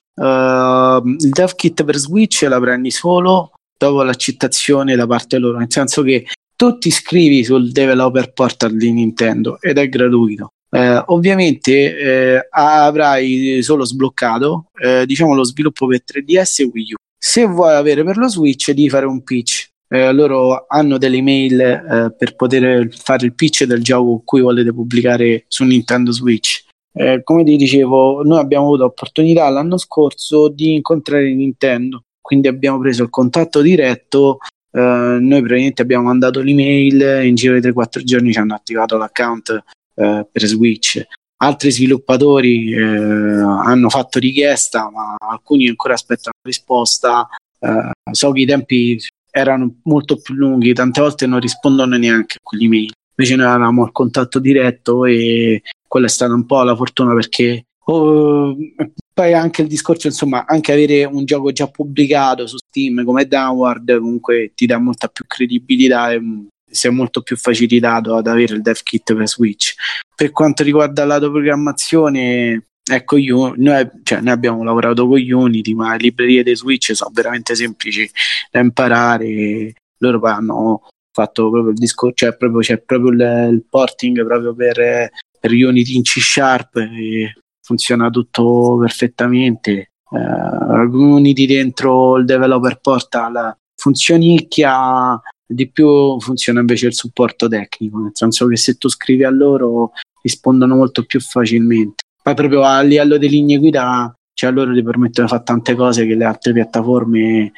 uh, il dev kit per Switch la prendi solo dopo l'accettazione da parte loro, nel senso che tu ti iscrivi sul developer portal di Nintendo ed è gratuito. Eh, ovviamente eh, avrai solo sbloccato eh, diciamo lo sviluppo per tre D S e Wii U. Se vuoi avere per lo Switch devi fare un pitch. Eh, loro hanno delle email eh, per poter fare il pitch del gioco con cui volete pubblicare su Nintendo Switch. Eh, come ti dicevo, noi abbiamo avuto l'opportunità l'anno scorso di incontrare Nintendo, quindi abbiamo preso il contatto diretto. Eh, noi praticamente abbiamo mandato l'email, in giro di tre quattro giorni ci hanno attivato l'account Uh, per Switch. Altri sviluppatori uh, hanno fatto richiesta, ma alcuni ancora aspettano risposta. Uh, so che i tempi erano molto più lunghi, tante volte non rispondono neanche a quell'email. Invece noi avevamo il contatto diretto e quella è stata un po' la fortuna, perché oh, poi anche il discorso, insomma, anche avere un gioco già pubblicato su Steam come Downward comunque ti dà molta più credibilità e si è molto più facilitato ad avere il dev kit per Switch. Per quanto riguarda la programmazione, ecco, io, noi, cioè, noi abbiamo lavorato con Unity, ma le librerie di Switch sono veramente semplici da imparare. Loro poi hanno fatto proprio il discorso, cioè proprio, c'è proprio il, il porting proprio per, per Unity in C Sharp e funziona tutto perfettamente. Uh, Unity dentro il developer portal funzionicchia, di più funziona invece il supporto tecnico, nel senso che se tu scrivi a loro rispondono molto più facilmente. Poi proprio a livello di linee guida, cioè a loro ti permettono di fare tante cose che le altre piattaforme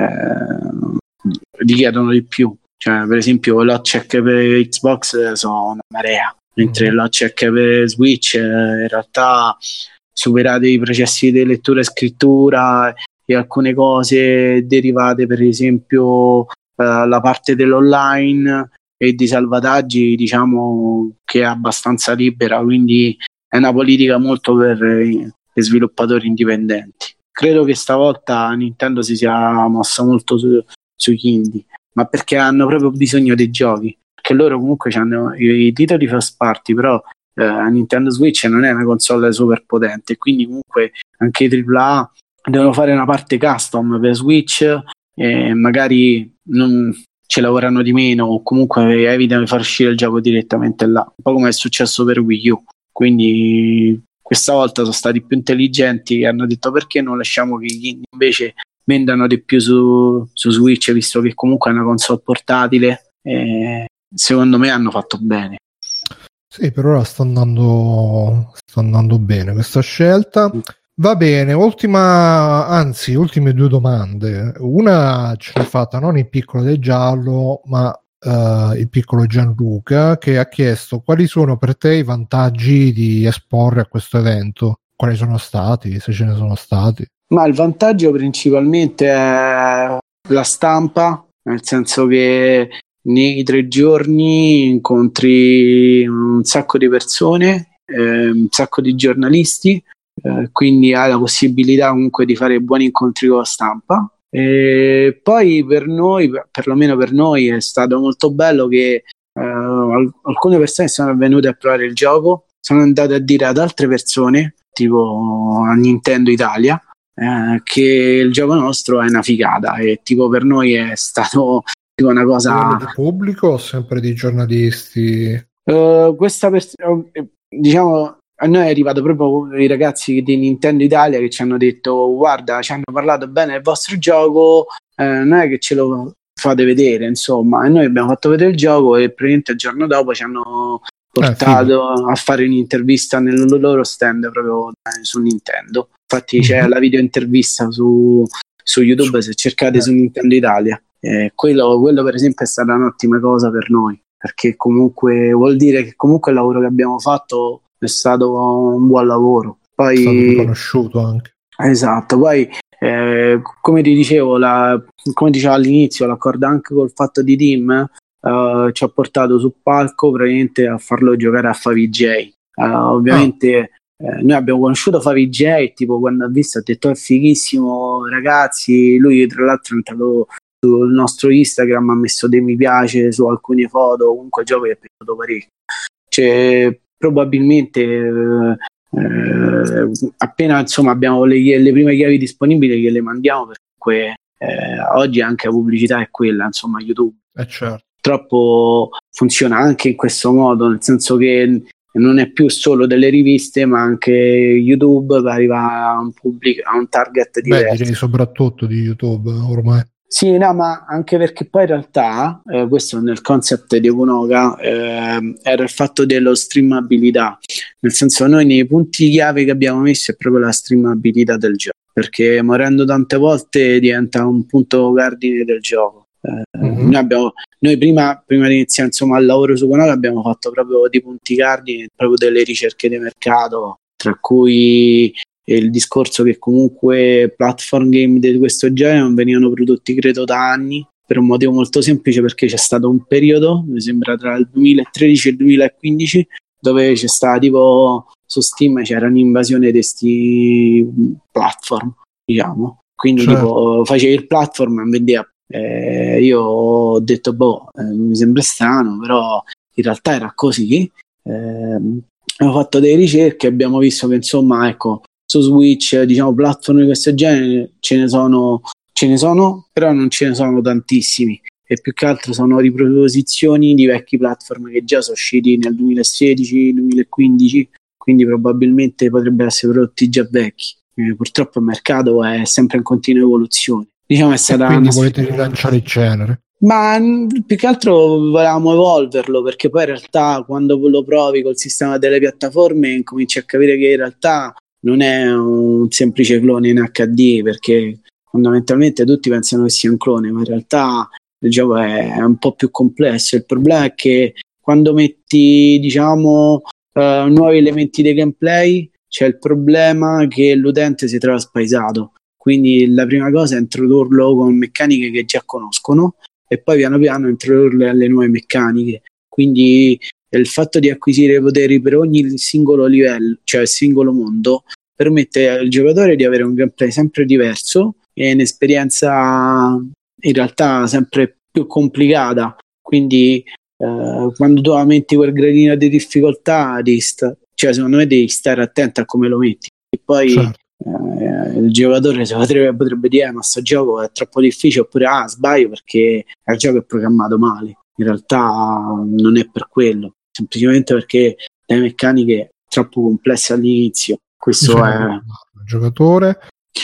eh, richiedono di più. Cioè, per esempio, l'hot check per Xbox sono una marea, mentre mm-hmm. l'hot check per Switch eh, in realtà superate i processi di lettura e scrittura e alcune cose derivate, per esempio Uh, la parte dell'online e di salvataggi, diciamo che è abbastanza libera, quindi è una politica molto per gli sviluppatori indipendenti. Credo che stavolta Nintendo si sia mossa molto su, sugli indie, ma perché hanno proprio bisogno dei giochi, perché loro comunque hanno i, i titoli first party, però uh, Nintendo Switch non è una console super potente, quindi comunque anche i tripla A devono fare una parte custom per Switch e magari non ci lavorano di meno o comunque evitano di far uscire il gioco direttamente là, un po' come è successo per Wii U. Quindi questa volta sono stati più intelligenti e hanno detto perché non lasciamo che gli indie invece vendano di più su, su Switch, visto che comunque è una console portatile, e secondo me hanno fatto bene. Sì, per ora sta andando sta andando bene questa scelta. Va bene, ultima, anzi, ultime due domande. Una ce l'ha fatta non il piccolo del giallo, ma uh, il piccolo Gianluca, che ha chiesto quali sono per te i vantaggi di esporre a questo evento. Quali sono stati, se ce ne sono stati? Ma il vantaggio principalmente è la stampa, nel senso che nei tre giorni incontri un sacco di persone, eh, un sacco di giornalisti. Eh, quindi hai la possibilità comunque di fare buoni incontri con la stampa. E poi per noi, perlomeno per noi, è stato molto bello che eh, alcune persone sono venute a provare il gioco, sono andate a dire ad altre persone, tipo a Nintendo Italia, eh, che il gioco nostro è una figata, e tipo per noi è stato tipo una cosa di pubblico o sempre di giornalisti? Uh, questa pers- diciamo a noi è arrivato proprio i ragazzi di Nintendo Italia che ci hanno detto: guarda, ci hanno parlato bene del vostro gioco, eh, non è che ce lo fate vedere, insomma. E noi abbiamo fatto vedere il gioco e praticamente il giorno dopo ci hanno portato eh, a fare un'intervista nel loro stand proprio su Nintendo. Infatti mm-hmm. c'è la video intervista su, su YouTube, se cercate eh. su Nintendo Italia. Eh, quello, quello per esempio è stata un'ottima cosa per noi, perché comunque vuol dire che comunque il lavoro che abbiamo fatto è stato un buon lavoro. Poi è stato riconosciuto anche. Esatto, poi eh, come ti dicevo, la, come dicevo all'inizio, l'accordo anche col fatto di Team eh, ci ha portato sul palco praticamente a farlo giocare a Favij. Eh, ovviamente oh. Eh, noi abbiamo conosciuto Favij, tipo quando ha visto ha detto è fighissimo ragazzi, lui tra l'altro è entrato sul nostro Instagram, ha messo dei mi piace su alcune foto, comunque il gioco gli è piaciuto parecchio, cioè probabilmente eh, eh, appena insomma abbiamo le, le prime chiavi disponibili che le mandiamo, perché eh, oggi anche la pubblicità è quella, insomma YouTube eh certo. Purtroppo funziona anche in questo modo, nel senso che non è più solo delle riviste, ma anche YouTube arriva a un pubblico, a un target diverso. Beh, direi soprattutto di YouTube ormai. Sì, no, ma anche perché poi in realtà, eh, questo nel concept di Onoga, eh, era il fatto dello streamabilità, nel senso noi nei punti chiave che abbiamo messo è proprio la streamabilità del gioco, perché morendo tante volte diventa un punto cardine del gioco. Eh, mm-hmm. Noi, abbiamo, noi prima, prima di iniziare insomma il lavoro su Onoga abbiamo fatto proprio dei punti cardine, proprio delle ricerche di mercato, tra cui il discorso che comunque platform game di questo genere non venivano prodotti credo da anni, per un motivo molto semplice, perché c'è stato un periodo, mi sembra tra il duemilatredici e il duemilaquindici, dove c'è stata tipo su Steam c'era un'invasione di questi platform, diciamo, quindi certo. Tipo facevi il platform e vendeva. Eh, io ho detto boh, eh, mi sembra strano, però in realtà era così. Eh, abbiamo fatto delle ricerche, abbiamo visto che insomma ecco su Switch diciamo platform di questo genere ce ne sono ce ne sono però non ce ne sono tantissimi, e più che altro sono riproposizioni di vecchi platform che già sono usciti nel duemilasedici duemilaquindici, quindi probabilmente potrebbero essere prodotti già vecchi. Eh, purtroppo il mercato è sempre in continua evoluzione. Diciamo è stata e quindi una... volete rilanciare il genere? Ma più che altro volevamo evolverlo, perché poi in realtà quando lo provi col sistema delle piattaforme cominci a capire che in realtà non è un semplice clone in acca di, perché fondamentalmente tutti pensano che sia un clone, ma in realtà il gioco è un po' più complesso. Il problema è che quando metti diciamo uh, nuovi elementi di gameplay c'è il problema che l'utente si trova spaesato. Quindi la prima cosa è introdurlo con meccaniche che già conoscono e poi piano piano introdurle alle nuove meccaniche. Quindi il fatto di acquisire poteri per ogni singolo livello, cioè il singolo mondo, permette al giocatore di avere un gameplay sempre diverso e un'esperienza in realtà sempre più complicata. Quindi eh, quando tu aumenti quel gradino di difficoltà, devi sta- cioè secondo me devi stare attento a come lo metti. E poi certo. Eh, il giocatore si potrebbe, potrebbe dire ma sto gioco è troppo difficile, oppure ah sbaglio perché il gioco è programmato male. In realtà non è per quello, semplicemente perché le meccaniche troppo complesse all'inizio. Questo diciamo, è il giocatore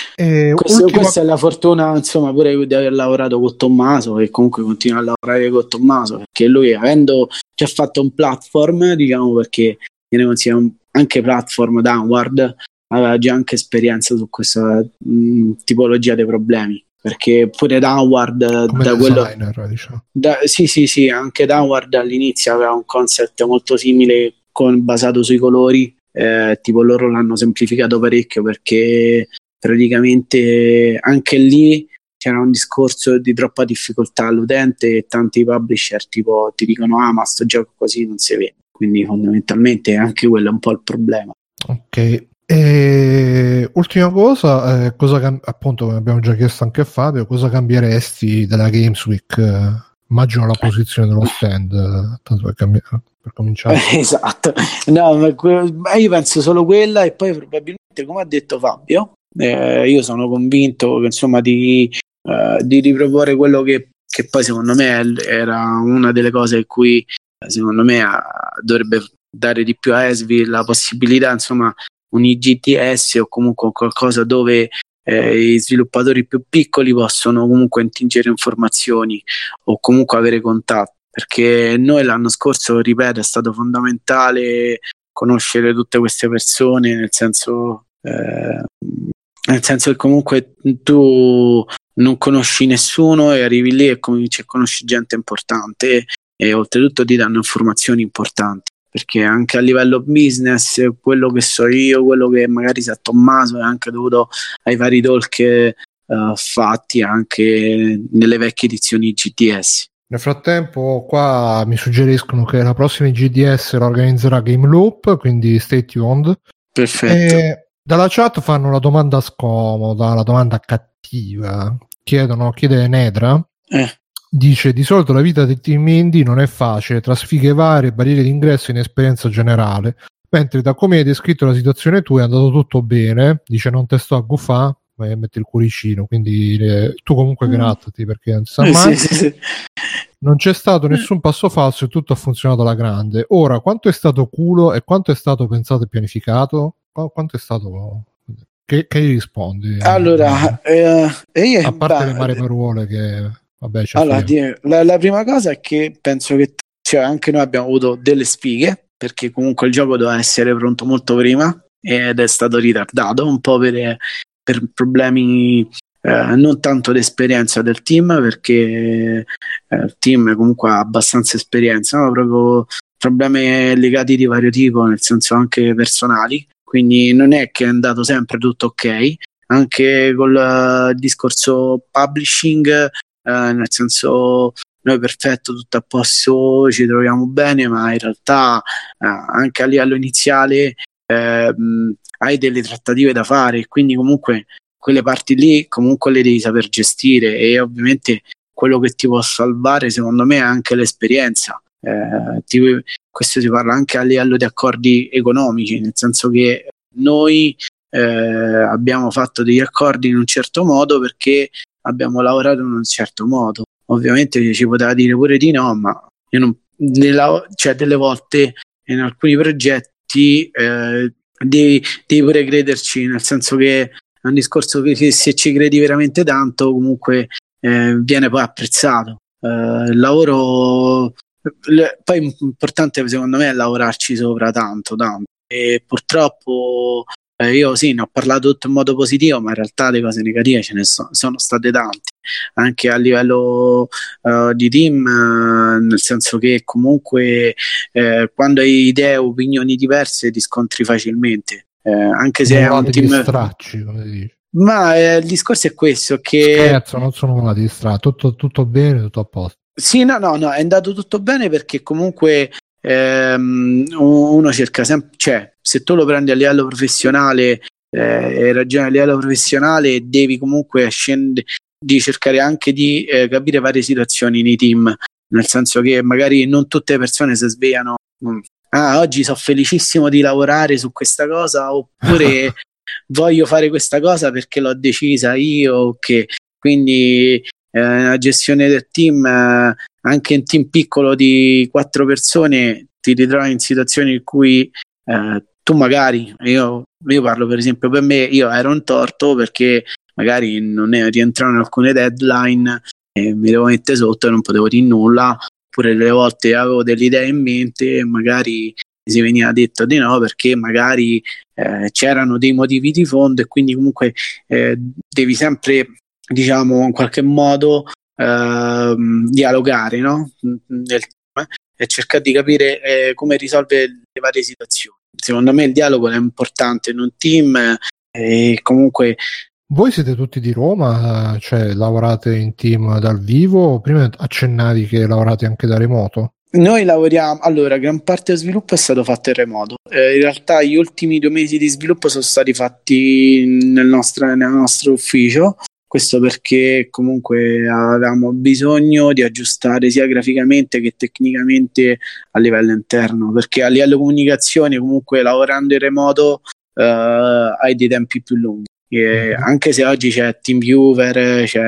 e questo, ultima... questa è la fortuna insomma pure di aver lavorato con Tommaso, che comunque continua a lavorare con Tommaso, perché lui avendo già fatto un platform, diciamo, perché viene considerato anche platform Downward, aveva già anche esperienza su questa mh, tipologia dei problemi, perché pure Downward come da designer, quello diciamo. da, sì sì sì anche Downward all'inizio aveva un concept molto simile con, basato sui colori, eh, tipo loro l'hanno semplificato parecchio, perché praticamente anche lì c'era un discorso di troppa difficoltà all'utente e tanti publisher tipo ti dicono ah ma sto gioco così non si vede, quindi fondamentalmente anche quello è un po' il problema. Ok. E ultima cosa, eh, cosa cam- appunto come abbiamo già chiesto anche a Fabio, cosa cambieresti della Games Week? Eh, immagino la posizione dello stand, eh, tanto per, cambi- per cominciare. Eh, esatto, no, ma que- ma io penso solo quella, e poi probabilmente come ha detto Fabio, eh, io sono convinto che insomma di, uh, di riproporre quello che, che poi secondo me era una delle cose in cui secondo me uh, dovrebbe dare di più a E S V I la possibilità, insomma un I G T S o comunque qualcosa dove eh, gli sviluppatori più piccoli possono comunque intingere informazioni o comunque avere contatti, perché noi l'anno scorso, ripeto, è stato fondamentale conoscere tutte queste persone, nel senso eh, nel senso che comunque tu non conosci nessuno e arrivi lì e cominci a conoscere gente importante e oltretutto ti danno informazioni importanti, perché anche a livello business quello che so io, quello che magari sa Tommaso è anche dovuto ai vari talk uh, fatti anche nelle vecchie edizioni G D S. Nel frattempo qua mi suggeriscono che la prossima G D S la organizzerà Game Loop, quindi stay tuned. Perfetto. E dalla chat fanno la domanda scomoda, la domanda cattiva. Chiedono, chiede Nedra, Eh. dice: di solito la vita del team indie non è facile, tra sfighe varie, barriere d'ingresso e inesperienza generale, mentre da come hai descritto la situazione tua è andato tutto bene. Dice: non te sto a gufà, ma metti il cuoricino, quindi eh, tu comunque grattati, perché non si sa mai. Sì, sì, sì. Non c'è stato nessun passo falso e tutto ha funzionato alla grande. Ora, quanto è stato culo e quanto è stato pensato e pianificato? Qu- quanto è stato... Che, che gli rispondi? Allora, eh, io, a parte beh, le mare parole che... Vabbè, ci allora frega. di- la, la prima cosa è che penso che cioè, anche noi abbiamo avuto delle sfighe, perché comunque il gioco doveva essere pronto molto prima ed è stato ritardato un po' per, per problemi eh, non tanto d'esperienza del team, perché eh, il team comunque ha abbastanza esperienza, ma proprio problemi legati di vario tipo, nel senso anche personali, quindi non è che è andato sempre tutto ok, anche col uh, discorso publishing, uh, nel senso noi perfetto, tutto a posto, ci troviamo bene, ma in realtà uh, anche a livello iniziale eh, mh, hai delle trattative da fare, quindi comunque quelle parti lì comunque le devi saper gestire, e ovviamente quello che ti può salvare secondo me è anche l'esperienza. Eh, ti, questo si parla anche a livello di accordi economici, nel senso che noi eh, abbiamo fatto degli accordi in un certo modo perché abbiamo lavorato in un certo modo. Ovviamente ci poteva dire pure di no, ma io non, nella, cioè delle volte in alcuni progetti eh, devi, devi pure crederci, nel senso che è un discorso che se ci credi veramente tanto comunque eh, viene poi apprezzato. Eh, il lavoro le, poi importante secondo me è lavorarci sopra tanto tanto, e purtroppo eh, io sì, ne ho parlato tutto in modo positivo, ma in realtà le cose negative ce ne so, sono state tante anche a livello uh, di team, uh, nel senso che comunque eh, quando hai idee o opinioni diverse ti scontri facilmente, eh, anche se sono è un team gli stracci, come si dice. Ma eh, il discorso è questo, che scherzo, non sono volati stracci, tutto, tutto bene, tutto a posto. Sì, no, no, no, è andato tutto bene perché comunque ehm, uno cerca sempre, cioè se tu lo prendi a livello professionale eh, e ragioni a livello professionale, devi comunque scendere, di cercare anche di eh, capire varie situazioni nei team, nel senso che magari non tutte le persone si svegliano, ah, oggi sono felicissimo di lavorare su questa cosa, oppure voglio fare questa cosa perché l'ho decisa io, che quindi eh, la gestione del team, eh, anche in team piccolo di quattro persone ti ritrovi in situazioni in cui eh, tu magari, io, io parlo per esempio per me, io ero un torto perché magari non ne rientravano alcune deadline e mi devo mettere sotto e non potevo dire nulla, oppure delle volte avevo delle idee in mente e magari si veniva detto di no perché magari eh, c'erano dei motivi di fondo, e quindi comunque eh, devi sempre, diciamo, in qualche modo eh, dialogare, no? Nel team, e cercare di capire eh, come risolvere le varie situazioni. Secondo me il dialogo è importante in un team, e comunque voi siete tutti di Roma, cioè lavorate in team dal vivo? Prima accennavi che lavorate anche da remoto. Noi lavoriamo, allora, gran parte dello sviluppo è stato fatto in remoto. Eh, in realtà gli ultimi due mesi di sviluppo sono stati fatti nel nostro, nel nostro ufficio, questo perché comunque avevamo bisogno di aggiustare sia graficamente che tecnicamente a livello interno, perché a livello comunicazione comunque lavorando in remoto eh, hai dei tempi più lunghi. E anche se oggi c'è TeamViewer, c'è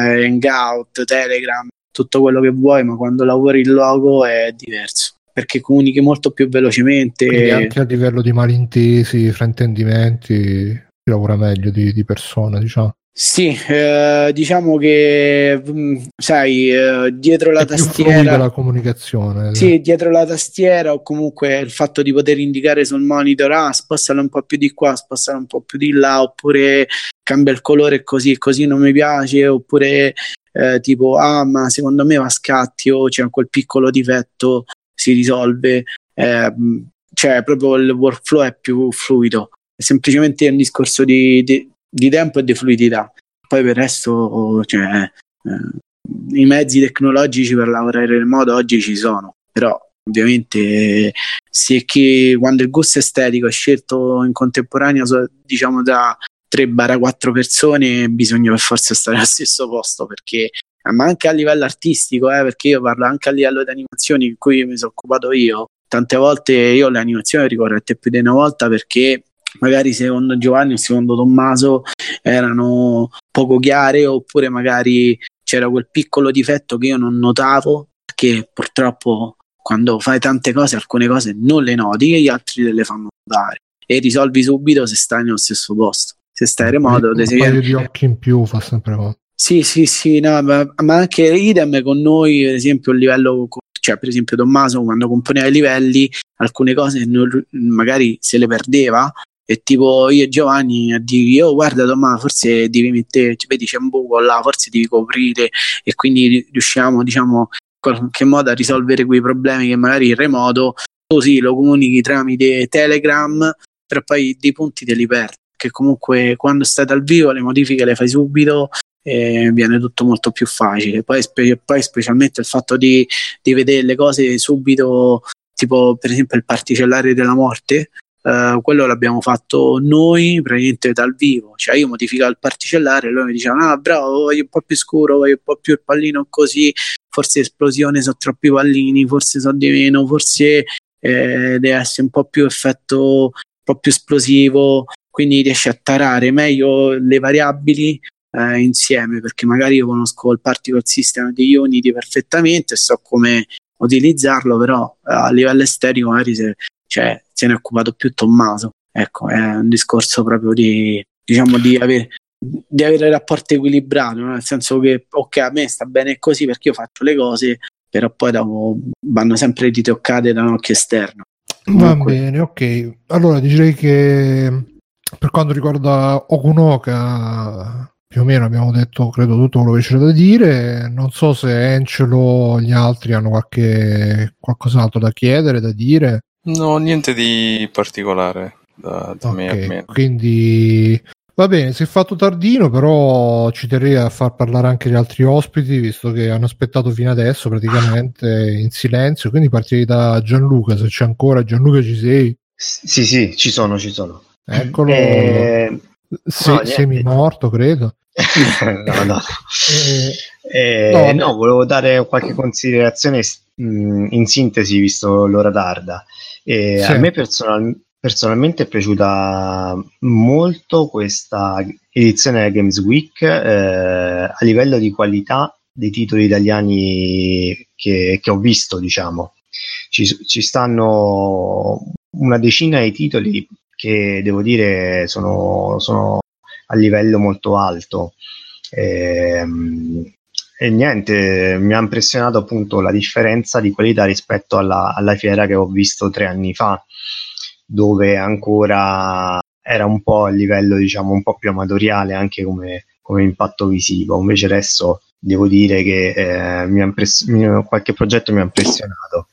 Hangout, Telegram, tutto quello che vuoi, ma quando lavori il logo è diverso, perché comunichi molto più velocemente. Quindi anche a livello di malintesi, fraintendimenti, si lavora meglio di, di persona, diciamo. Sì, eh, diciamo che mh, sai, eh, dietro la è tastiera più fluida la comunicazione. Sì, dietro la tastiera, o comunque il fatto di poter indicare sul monitor, ah, spostalo un po' più di qua, spostalo un po' più di là, oppure cambia il colore così, così non mi piace, oppure eh, tipo, ah, ma secondo me va a scatti, o c'è quel piccolo difetto, si risolve, eh, cioè proprio il workflow è più fluido, è semplicemente un discorso di, di, di tempo e di fluidità. poi per il resto, cioè, eh, i mezzi tecnologici per lavorare remoto oggi ci sono, però ovviamente se che quando il gusto estetico è scelto in contemporanea, diciamo da tre quattro persone, bisogna per forza stare allo stesso posto, perché ma anche a livello artistico, eh, perché io parlo anche a livello di animazioni in cui mi sono occupato io. Tante volte io le animazioni ricorrette più di una volta perché magari secondo Giovanni o secondo Tommaso erano poco chiare, oppure magari c'era quel piccolo difetto che io non notavo, perché purtroppo quando fai tante cose alcune cose non le noti e gli altri te le fanno notare e risolvi subito se stai nello stesso posto. Se stai remoto, un paio di occhi in più fa sempre male. Sì, sì, sì, no, ma, ma anche idem con noi, per esempio, il livello, cioè per esempio Tommaso quando componeva i livelli, alcune cose non, magari se le perdeva, e tipo io e Giovanni a dire, oh guarda Tommaso, forse devi mettere, cioè, vedi c'è un buco là, forse devi coprire, e quindi riusciamo, diciamo, in qualche modo a risolvere quei problemi che magari in remoto, così lo comunichi tramite Telegram, però poi dei punti te li perdi, che comunque quando stai dal vivo le modifiche le fai subito, e viene tutto molto più facile. Poi, spe- poi specialmente il fatto di, di vedere le cose subito, tipo per esempio il particellare della morte, eh, quello l'abbiamo fatto noi praticamente dal vivo, cioè io modificavo il particellare e loro mi dicevano ah bravo, voglio un po' più scuro, voglio un po' più il pallino così, forse esplosione sono troppi pallini, forse sono di meno, forse eh, deve essere un po' più effetto, un po' più esplosivo, quindi riesci a tarare meglio le variabili Eh, insieme, perché magari io conosco il particle system di Unity perfettamente e so come utilizzarlo, però eh, a livello estetico magari se, cioè, se ne è occupato più Tommaso. Ecco, è un discorso proprio di, diciamo, di avere di avere il rapporto equilibrato, no? Nel senso che ok, a me sta bene così perché io faccio le cose, però poi dopo vanno sempre ritoccate da un occhio esterno. Comunque... Va bene, ok. Allora direi che per quanto riguarda Okunoka più o meno abbiamo detto credo tutto quello che c'era da dire. Non so se Encelo o gli altri hanno qualche qualcos'altro da chiedere, da dire. No, niente di particolare da, da okay, me almeno. Quindi va bene, si è fatto tardino, però ci terrei a far parlare anche gli altri ospiti, visto che hanno aspettato fino adesso praticamente in silenzio, quindi partirei da Gianluca, se c'è ancora. Gianluca, ci sei? Sì, sì, ci sono, ci sono. Eccolo. Eh... Se, no, semi morto, credo. no, no. Eh, eh, no, no, volevo dare qualche considerazione mh, in sintesi, visto l'ora tarda. Eh, sì. A me personal, personalmente è piaciuta molto questa edizione della Games Week, eh, a livello di qualità dei titoli italiani che, che ho visto, diciamo. Ci, ci stanno una decina di titoli che devo dire sono, sono a livello molto alto, e, e niente, mi ha impressionato appunto la differenza di qualità rispetto alla, alla fiera che ho visto tre anni fa, dove ancora era un po' a livello, diciamo, un po' più amatoriale anche come, come impatto visivo. Invece adesso devo dire che eh, mi ha impress- mi, qualche progetto mi ha impressionato.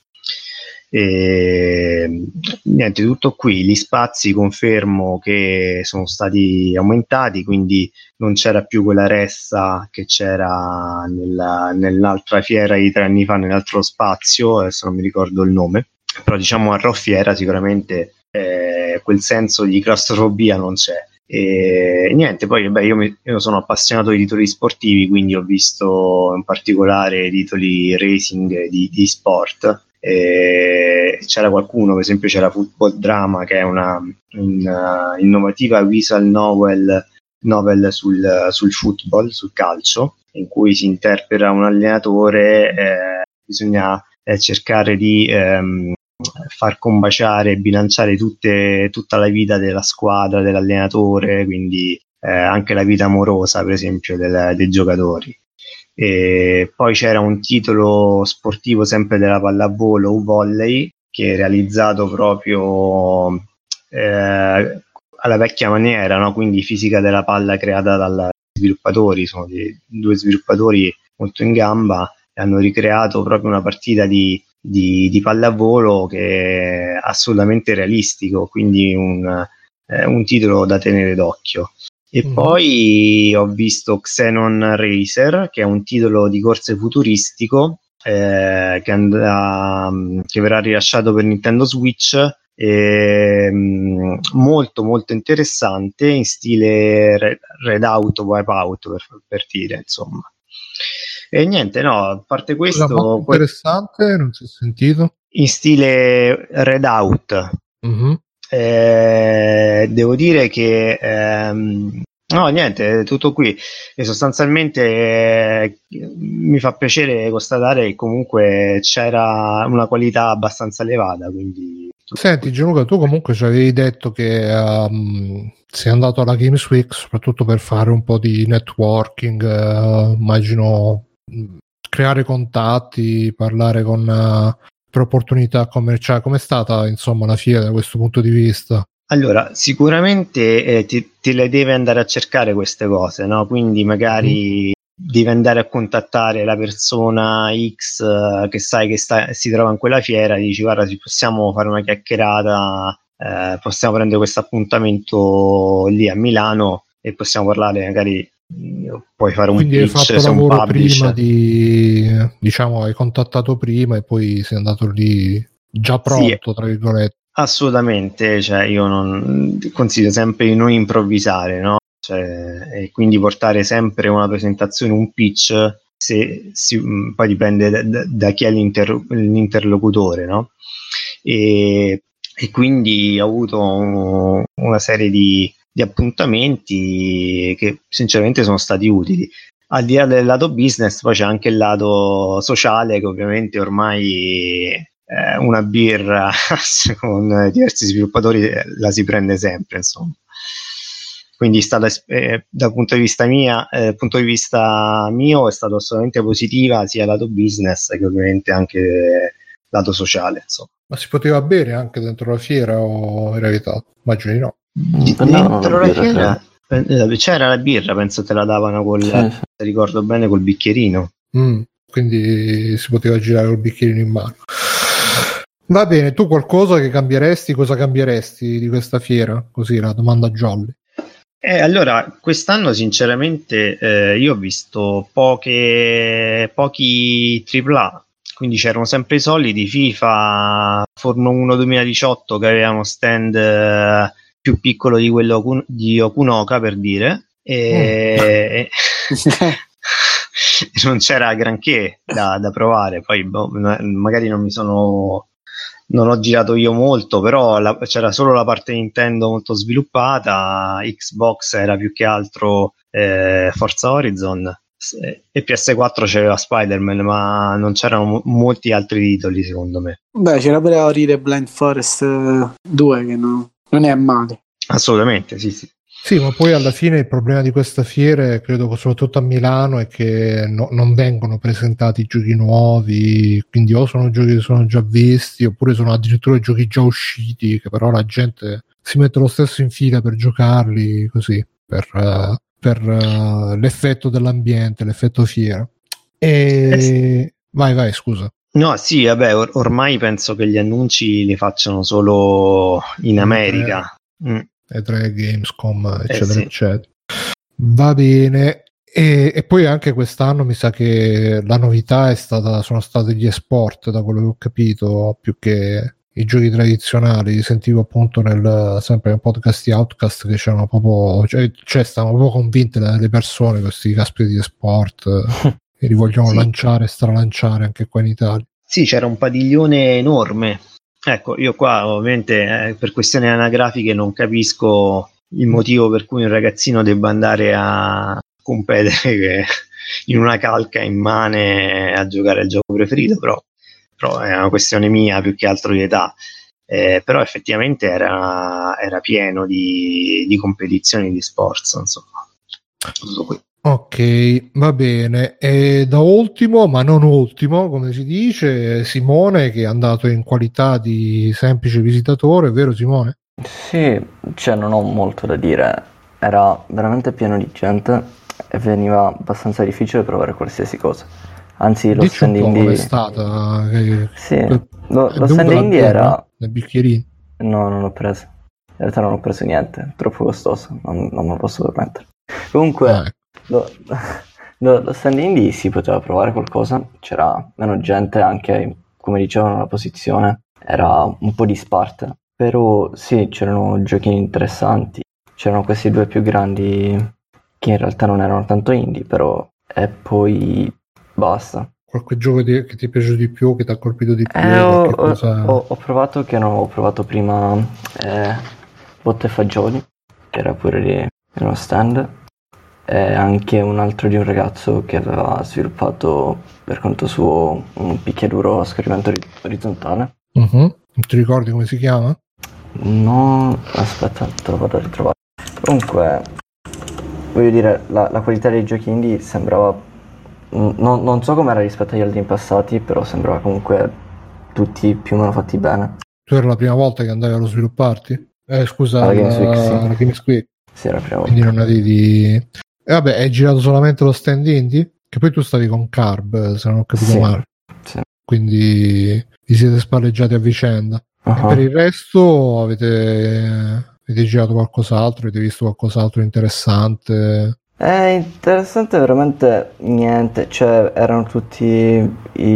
E niente, tutto qui. Gli spazi confermo che sono stati aumentati, quindi non c'era più quella ressa che c'era nella, nell'altra fiera di tre anni fa, nell'altro spazio, adesso non mi ricordo il nome, però diciamo a Raw Fiera sicuramente eh, quel senso di claustrofobia non c'è. E niente, poi beh, io, mi, io sono appassionato di titoli sportivi, quindi ho visto in particolare titoli racing di, di sport. E c'era qualcuno, per esempio c'era Football Drama, che è una, una innovativa visual novel, novel sul, sul football, sul calcio, in cui si interpreta un allenatore, eh, bisogna eh, cercare di ehm, far combaciare e bilanciare tutte, tutta la vita della squadra, dell'allenatore, quindi eh, anche la vita amorosa per esempio del, dei giocatori. E poi c'era un titolo sportivo sempre della pallavolo o volley, che è realizzato proprio eh, alla vecchia maniera, no? Quindi fisica della palla creata dagli sviluppatori, sono dei, due sviluppatori molto in gamba, e hanno ricreato proprio una partita di, di, di pallavolo che è assolutamente realistico, quindi un, eh, un titolo da tenere d'occhio. E Mm. poi ho visto Xenon Racer, che è un titolo di corse futuristico eh, che, andrà, che verrà rilasciato per Nintendo Switch, eh, molto molto interessante, in stile Red, Redout Wipeout, per, per dire, insomma. E niente, no, a parte questo... Cosa molto interessante, non si è sentito? In stile Redout. Mm-hmm. Eh, devo dire che ehm, no, niente, tutto qui. E sostanzialmente eh, mi fa piacere constatare che comunque c'era una qualità abbastanza elevata, quindi... Senti Gianluca, tu comunque ci avevi detto che um, sei andato alla Games Week soprattutto per fare un po' di networking, uh, immagino creare contatti, parlare con uh, per opportunità commerciali. Com'è stata insomma la fiera da questo punto di vista? Allora, sicuramente eh, ti, ti le deve andare a cercare queste cose, no? Quindi magari mm. devi andare a contattare la persona X uh, che sai che sta, si trova in quella fiera e dici guarda, possiamo fare una chiacchierata, eh, possiamo prendere questo appuntamento lì a Milano e possiamo parlare, magari puoi fare un Quindi pitch, hai fatto sei un lavoro publisher. Prima di, diciamo, hai contattato prima e poi sei andato lì già pronto, sì, tra virgolette. Assolutamente, cioè io non consiglio sempre di non improvvisare, no? Cioè, e quindi portare sempre una presentazione, un pitch, se si, poi dipende da, da chi è l'inter, l'interlocutore, no? E, e quindi ho avuto un, una serie di, di appuntamenti che sinceramente sono stati utili. Al di là del lato business, poi c'è anche il lato sociale, che ovviamente ormai eh, una birra con diversi sviluppatori la si prende sempre, insomma. Quindi è stata, eh, dal punto di vista mia, eh, punto di vista mio è stata assolutamente positiva, sia lato business che ovviamente anche lato sociale, insomma. Ma si poteva bere anche dentro la fiera o era vietato? Immagino di no. Dentro la fiera c'era la birra, penso te la davano col, sì, sì. Se ricordo bene, col bicchierino. Mm, quindi si poteva girare col bicchierino in mano. Va bene, tu qualcosa che cambieresti, cosa cambieresti di questa fiera? Così la domanda jolly. Eh, allora, quest'anno sinceramente eh, io ho visto poche pochi tripla A, quindi c'erano sempre i soliti FIFA, Forno uno duemiladiciotto che aveva uno stand eh, più piccolo di quello di Okunoka, per dire, e mm. non c'era granché da, da provare. Poi boh, magari non mi sono non ho girato io molto, però la, c'era solo la parte Nintendo molto sviluppata, Xbox era più che altro eh, Forza Horizon e P S quattro c'era Spider-Man, ma non c'erano mo- molti altri titoli secondo me. Beh, c'era pure Ori The Blind Forest due che no, non è male. Assolutamente, sì, sì. Sì, ma poi alla fine il problema di questa fiera, credo soprattutto a Milano, è che no, non vengono presentati giochi nuovi, quindi o sono giochi che sono già visti, oppure sono addirittura giochi già usciti, che però la gente si mette lo stesso in fila per giocarli, così, per, uh, per uh, l'effetto dell'ambiente, l'effetto fiera. E... Eh sì. Vai, vai, scusa. No, sì, vabbè, or- ormai penso che gli annunci li facciano solo in America. Eh. Mm. E tre Gamescom, eccetera, eh sì. eccetera. Va bene. E, e poi anche quest'anno mi sa che la novità è stata, sono stati gli esport, da quello che ho capito, più che i giochi tradizionali. Sentivo appunto nel, sempre nel podcast di Outcast che c'erano proprio, cioè, cioè stavano proprio convinte le persone questi caspiti di esport e li vogliono sì. lanciare, stralanciare anche qua in Italia. Sì, c'era un padiglione enorme. Ecco, io qua ovviamente eh, per questioni anagrafiche non capisco il motivo per cui un ragazzino debba andare a competere in una calca immane a giocare al gioco preferito, però, però è una questione mia più che altro di età. Eh, però effettivamente era, era pieno di, di competizioni di sports, insomma. Tutto qui. Ok, va bene. E da ultimo, ma non ultimo, come si dice, Simone, che è andato in qualità di semplice visitatore, vero Simone? Sì, cioè non ho molto da dire, era veramente pieno di gente e veniva abbastanza difficile provare qualsiasi cosa. Anzi, lo Dici stand un po' indie... com'è stata? Sì, lo, lo stand indie era... Nel bicchierino? No, non l'ho preso. realtà non ho preso niente, troppo costoso, non, non me lo posso permettere. Comunque Ah, lo, lo, lo stand indie si poteva provare qualcosa, c'era meno gente anche, come dicevano, la posizione era un po' disparte, però sì, c'erano giochini interessanti, c'erano questi due più grandi che in realtà non erano tanto indie, però e poi basta. qualche gioco di- che ti è piaciuto di più, che ti ha colpito di più, Eh, ho, qualche ho- cosa... ho- ho provato che non ho provato prima eh, Botte e Fagioli, che era pure lì in uno stand, e anche un altro di un ragazzo che aveva sviluppato per conto suo un picchiaduro a scorrimento ori- orizzontale. Mhm. Non ti ricordi come si chiama? No, aspetta, te lo vado a ritrovare. Comunque, voglio dire, la, la qualità dei giochi indie sembrava, mm, non, non so com'era rispetto agli altri in passati, però sembrava comunque tutti più o meno fatti bene. Tu era la prima volta che andavi allo svilupparti? Eh, scusa, Alla alla Games Week, sì. alla Games Week. Sì, era la prima Quindi volta. non avevi... E vabbè, hai girato solamente lo stand indie? Che poi tu stavi con Carb, se non ho capito Sì. male. Sì. Quindi vi siete spalleggiati a vicenda. Uh-huh. E per il resto avete, avete girato qualcos'altro? Avete visto qualcos'altro interessante? È interessante veramente niente, cioè erano tutti i,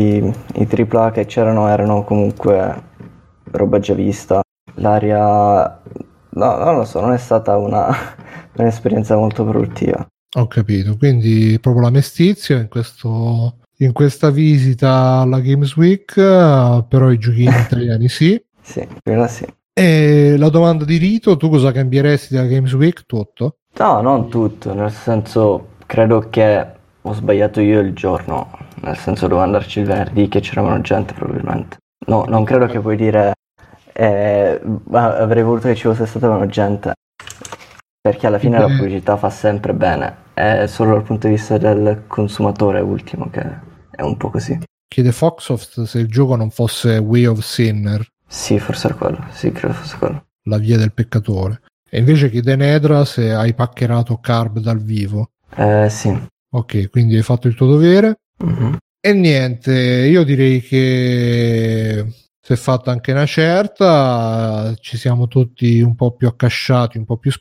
i tripla A che c'erano, erano comunque roba già vista. L'aria, no, non lo so, non è stata una, un'esperienza molto produttiva. Ho capito, quindi proprio la mestizia in questo... In questa visita alla Games Week, eh, però i giochini italiani sì. Sì, quella sì. E la domanda di rito, tu cosa cambieresti dalla Games Week? Tutto? No, non tutto, nel senso, credo che ho sbagliato io il giorno, nel senso dovevo andarci il venerdì che c'era meno gente probabilmente. No, non credo che puoi dire eh, ma avrei voluto che ci fosse stata meno gente, perché alla fine Eh. la pubblicità fa sempre bene, è solo dal punto di vista del consumatore ultimo che è un po' così. Chiede Foxsoft se il gioco non fosse Way of Sinner, Sì, forse era quello, sì, credo fosse quello. la via del peccatore. E invece chiede Nedra se hai paccerato Carb dal vivo. Eh, sì. Ok, quindi hai fatto il tuo dovere. Mm-hmm. E niente, io direi che si è fatta anche una certa, ci siamo tutti un po' più accasciati, un po' più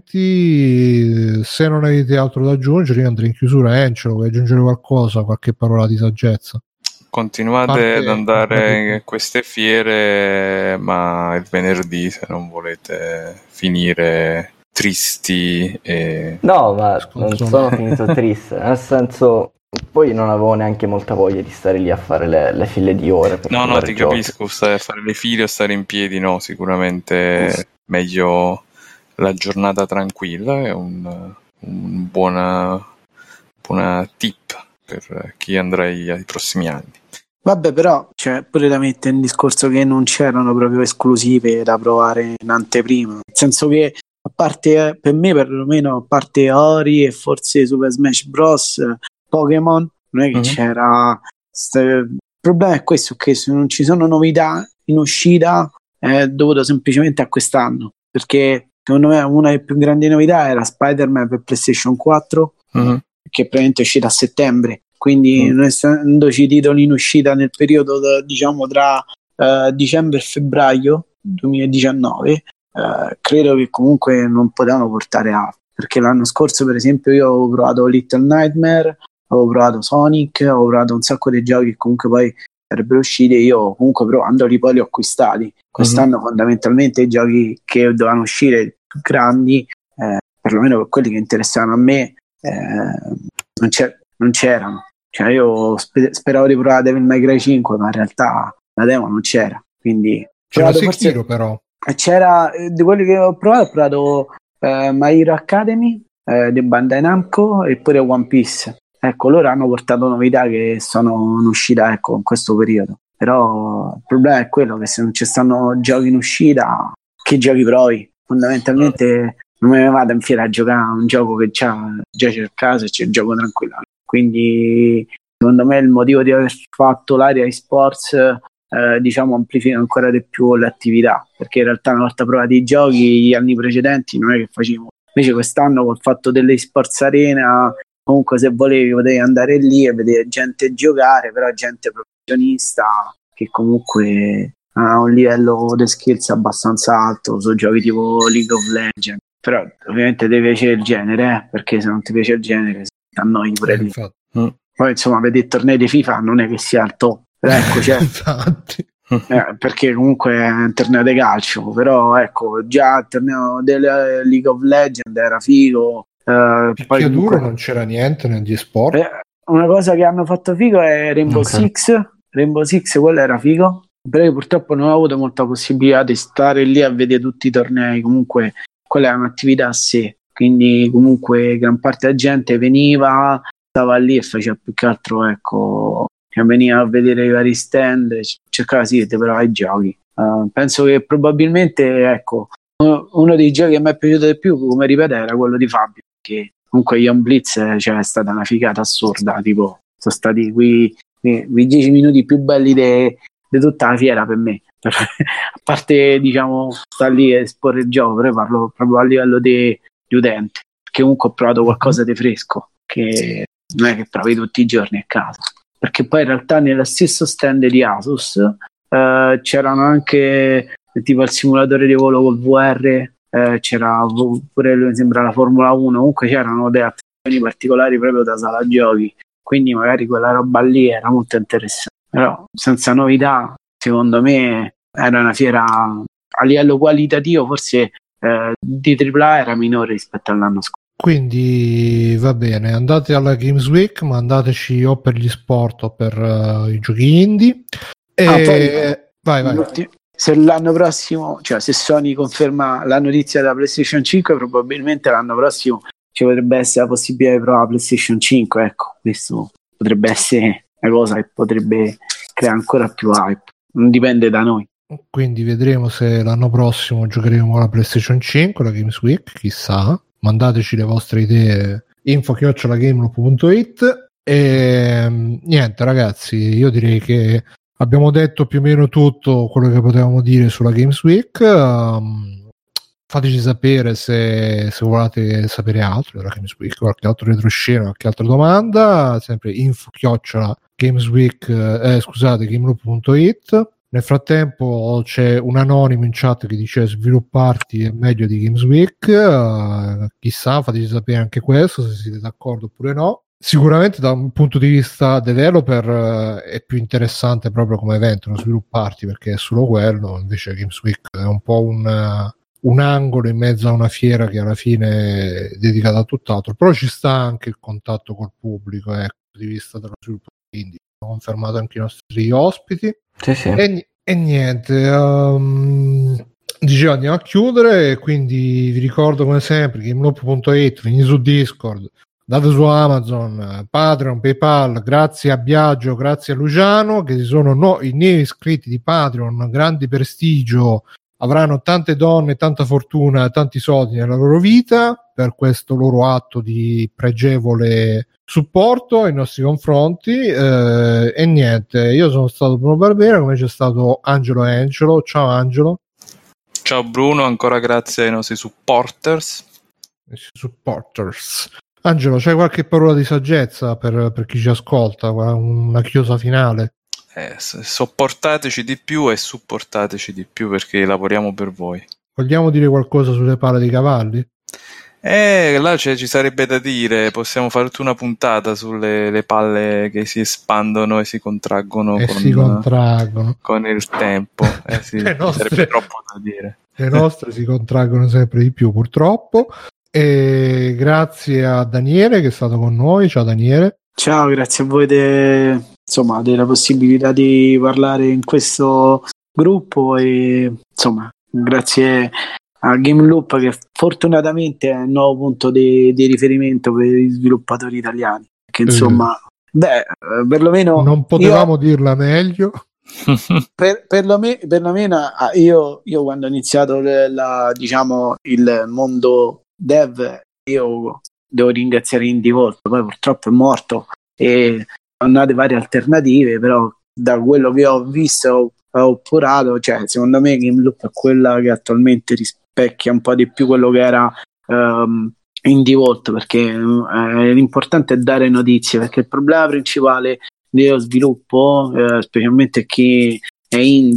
spenti. Se non avete altro da aggiungere, io andrei in chiusura. Encelo, vuoi aggiungere qualcosa, qualche parola di saggezza? Continuate Parte- ad andare a queste fiere, ma il venerdì, se non volete finire tristi e... No, ma non Insomma. sono finito triste, nel senso, poi non avevo neanche molta voglia di stare lì a fare le, le file di ore per No, no, provare ti giochi. capisco, stare a fare le file o stare in piedi, no, sicuramente meglio la giornata tranquilla, è un, un buona, buona tip per chi andrà ai prossimi anni. Vabbè, però cioè, pure da mettere in discorso che non c'erano proprio esclusive da provare in anteprima, nel senso che a parte, per me perlomeno, a parte Ori e forse Super Smash Bros, Pokémon, non è che Mhm. c'era st- il problema è questo, che se non ci sono novità in uscita è dovuto semplicemente a quest'anno, perché secondo me una delle più grandi novità era Spider-Man per PlayStation quattro, Mm-hmm. che praticamente è uscita a settembre, quindi Mm. non essendoci titoli in uscita nel periodo da- diciamo tra eh, dicembre e febbraio duemiladiciannove, eh, credo che comunque non potevano portare altro, perché l'anno scorso per esempio io avevo provato Little Nightmare, avevo provato Sonic, avevo provato un sacco di giochi che comunque poi sarebbero usciti, io comunque provandoli poi li ho acquistati. Quest'anno fondamentalmente i giochi che dovevano uscire più grandi, eh, perlomeno per quelli che interessavano a me, eh, non, c'è, non c'erano. Cioè io spe- speravo di provare Devil May Cry cinque, ma in realtà la demo non c'era, quindi C'era provato forse- Sekiro però. c'era eh, di quelli che ho provato ho provato eh, My Hero Academy eh, di Bandai Namco e pure One Piece. Ecco, loro hanno portato novità che sono in uscita, ecco, in questo periodo, però il problema è quello che se non ci stanno giochi in uscita, che giochi provi? Fondamentalmente non me ne vado in fiera a giocare a un gioco che già, già c'è a casa e c'è il gioco tranquillo, quindi secondo me il motivo di aver fatto l'area eSports eh, diciamo amplifica ancora di più l'attività, perché in realtà una volta provati i giochi gli anni precedenti non è che facevo, invece quest'anno col fatto delle eSports Arena comunque se volevi potevi andare lì e vedere gente giocare, però gente professionista che comunque ha un livello di skills abbastanza alto su giochi tipo League of Legends, però ovviamente deve piacere il genere, eh, perché se non ti piace il genere ti annoi pure lì. Mm. Poi insomma vedere i tornei di FIFA non è che sia il top, però ecco, cioè, infatti. Eh, perché comunque è un torneo di calcio, però ecco, già il torneo della League of Legends era figo. Eh, poi comunque, non c'era niente negli sport. Eh, una cosa che hanno fatto figo è Rainbow okay. Six. Rainbow Six, quello era figo, però io purtroppo non ho avuto molta possibilità di stare lì a vedere tutti i tornei. Comunque quella è un'attività a sé, quindi comunque gran parte della gente veniva, stava lì e faceva più che altro, ecco, veniva a vedere i vari stand, cercava sì, però ai giochi. Uh, penso che probabilmente, ecco, uno dei giochi che mi è piaciuto di più, come ripeto, era quello di Fabio, che comunque Ion Blitz, cioè, è stata una figata assurda, tipo sono stati qui i dieci minuti più belli di tutta la fiera per me, a parte diciamo sta lì a esporre il gioco, però parlo proprio a livello di utente, perché comunque ho provato qualcosa di fresco che non è che provi tutti i giorni a casa, perché poi in realtà nello stesso stand di Asus eh, c'erano anche tipo il simulatore di volo col V R, eh, c'era pure mi sembra la Formula uno, comunque c'erano delle attrazioni particolari proprio da sala giochi, quindi magari quella roba lì era molto interessante, però senza novità secondo me era una fiera a livello qualitativo forse eh, di tripla A era minore rispetto all'anno scorso. Quindi va bene, andate alla Games Week, mandateci o per gli sport o per uh, i giochi indie e ah, poi, vai vai. Se l'anno prossimo, cioè se Sony conferma la notizia della PlayStation cinque, probabilmente l'anno prossimo ci potrebbe essere la possibilità di provare la PlayStation cinque, ecco, questo potrebbe essere una cosa che potrebbe creare ancora più hype, non dipende da noi. Quindi vedremo se l'anno prossimo giocheremo la PlayStation cinque, la Games Week, chissà. Mandateci le vostre idee, info chiocciola gameloop punto it e niente ragazzi, io direi che abbiamo detto più o meno tutto quello che potevamo dire sulla Games Week. Um, fateci sapere se, se volete sapere altro della Games Week, qualche altro retroscena, qualche altra domanda, sempre info chiocciola gamesweek eh, scusate gameloop punto it. Nel frattempo c'è un anonimo in chat che dice svilupparti è meglio di Games Week, uh, chissà, fateci sapere anche questo se siete d'accordo oppure no. Sicuramente da un punto di vista developer uh, è più interessante proprio come evento non svilupparti, perché è solo quello, invece Games Week è un po' un, uh, un angolo in mezzo a una fiera che alla fine è dedicata a tutt'altro, però ci sta anche il contatto col pubblico, eh, dal punto di vista dello sviluppo indie. Hanno confermato anche i nostri ospiti. Sì, sì. E, e niente, um, dicevo andiamo a chiudere, quindi vi ricordo come sempre gameloop punto it, venite su Discord, andate su Amazon, Patreon, PayPal, grazie a Biagio, grazie a Luciano che si sono no, i nuovi iscritti di Patreon, grande prestigio, avranno tante donne, tanta fortuna, tanti soldi nella loro vita per questo loro atto di pregevole supporto ai nostri confronti, eh, e niente, io sono stato Bruno Barbera, come c'è stato Angelo e Angelo. Ciao Angelo. Ciao Bruno, ancora grazie ai nostri supporters. supporters Angelo, c'hai qualche parola di saggezza per, per chi ci ascolta, una chiosa finale? Eh, sopportateci di più e supportateci di più perché lavoriamo per voi. Vogliamo dire qualcosa sulle palle dei cavalli? Eh, là cioè, ci sarebbe da dire, possiamo farti una puntata sulle le palle che si espandono e si contraggono, e con, si contraggono con il tempo. Eh, sì, le nostre, sarebbe troppo da dire. Le nostre si contraggono sempre di più purtroppo. E grazie a Daniele che è stato con noi. Ciao Daniele. Ciao, grazie a voi de, insomma, della possibilità di parlare in questo gruppo e insomma grazie a GameLoop che fortunatamente è il nuovo punto di, di riferimento per gli sviluppatori italiani, che insomma eh. beh perlomeno non potevamo io, dirla meglio per, perlomeno, perlomeno io, io quando ho iniziato la, diciamo il mondo dev io devo ringraziare IndieVolt, poi purtroppo è morto e sono nate varie alternative, però da quello che ho visto ho oppurato, cioè secondo me GameLoop è quella che attualmente rispecchia un po' di più quello che era um, IndieVolt, perché eh, l'importante è dare notizie, perché il problema principale dello sviluppo, eh, specialmente chi è indie,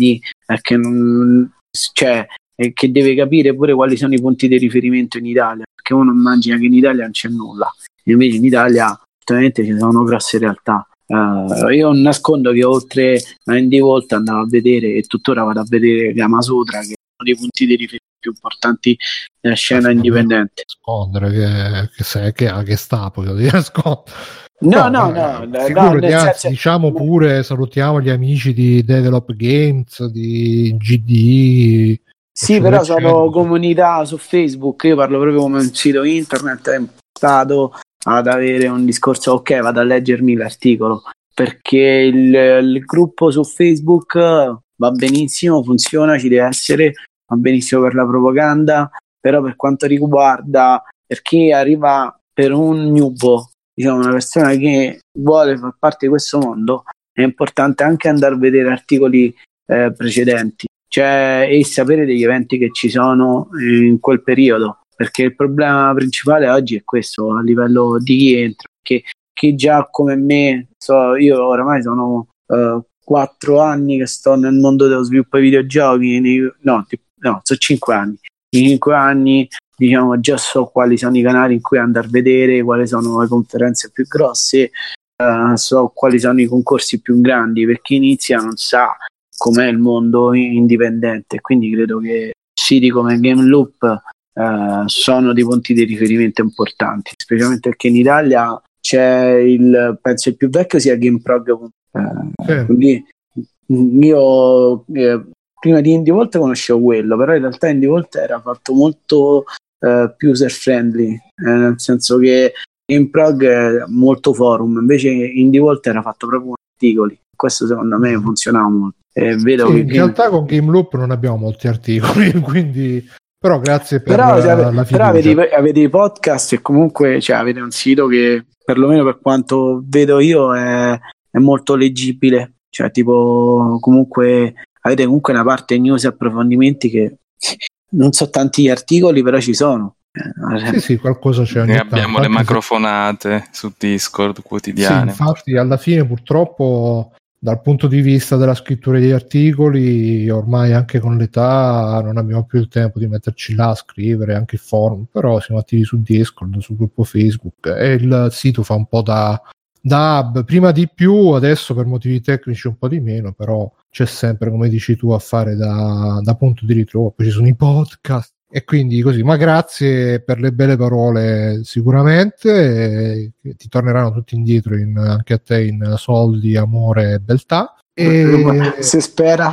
è che non, cioè, è che deve capire pure quali sono i punti di riferimento in Italia, perché uno immagina che in Italia non c'è nulla, e invece in Italia ovviamente ci sono grosse realtà. Uh, io non nascondo che oltre a Indie Vault andavo a vedere, e tuttora vado a vedere Gamasutra, che è uno dei punti di riferimento più importanti della scena indipendente. Nascondere che, che sei che ha che sta poi di nascondere. No, no, no, no, figurati, no, anzi, senso... diciamo pure, salutiamo gli amici di Develop Games, di G D. Sì, però sono comunità su Facebook, io parlo proprio come un sito internet, è impostato ad avere un discorso, ok, vado a leggermi l'articolo, perché il, il gruppo su Facebook va benissimo, funziona, ci deve essere, va benissimo per la propaganda, però per quanto riguarda, per chi arriva per un nubo, diciamo una persona che vuole far parte di questo mondo, è importante anche andare a vedere articoli eh, precedenti, cioè, e sapere degli eventi che ci sono in quel periodo, perché il problema principale oggi è questo a livello di chi entra, che chi già come me, so, io oramai sono uh, quattro anni che sto nel mondo dello sviluppo dei videogiochi, nei, no, no, sono cinque anni, in cinque anni diciamo già so quali sono i canali in cui andare a vedere, quali sono le conferenze più grosse, uh, so quali sono i concorsi più grandi, perché inizia non sa com'è il mondo indipendente, quindi credo che siti come Game Loop uh, sono dei punti di riferimento importanti, specialmente perché in Italia c'è il, penso il più vecchio sia GameProg, uh, sì. Quindi io eh, prima di Indie Vault conoscevo quello, però in realtà Indie Vault era fatto molto uh, più user friendly, eh, nel senso che GameProg è molto forum, invece Indie Vault era fatto proprio con articoli, questo secondo me funzionava molto. Eh, vedo sì, che in realtà con Game Loop non abbiamo molti articoli, quindi però grazie per però, cioè, la, la però avete, avete i podcast e comunque cioè, avete un sito che perlomeno per quanto vedo io è, è molto leggibile, cioè tipo comunque avete comunque una parte news e approfondimenti che non so tanti articoli, però ci sono. Sì, sì, qualcosa c'è. Ne abbiamo le macrofonate se... su Discord quotidiane. Sì, infatti alla fine purtroppo dal punto di vista della scrittura degli articoli ormai anche con l'età non abbiamo più il tempo di metterci là a scrivere anche il forum, però siamo attivi su Discord, sul gruppo Facebook e il sito fa un po' da, da hub, prima di più, adesso per motivi tecnici un po' di meno, però c'è sempre, come dici tu, a fare da, da punto di ritrovo, poi ci sono i podcast e quindi così, ma grazie per le belle parole sicuramente, e ti torneranno tutti indietro in, anche a te in soldi, amore e beltà. E... se spera.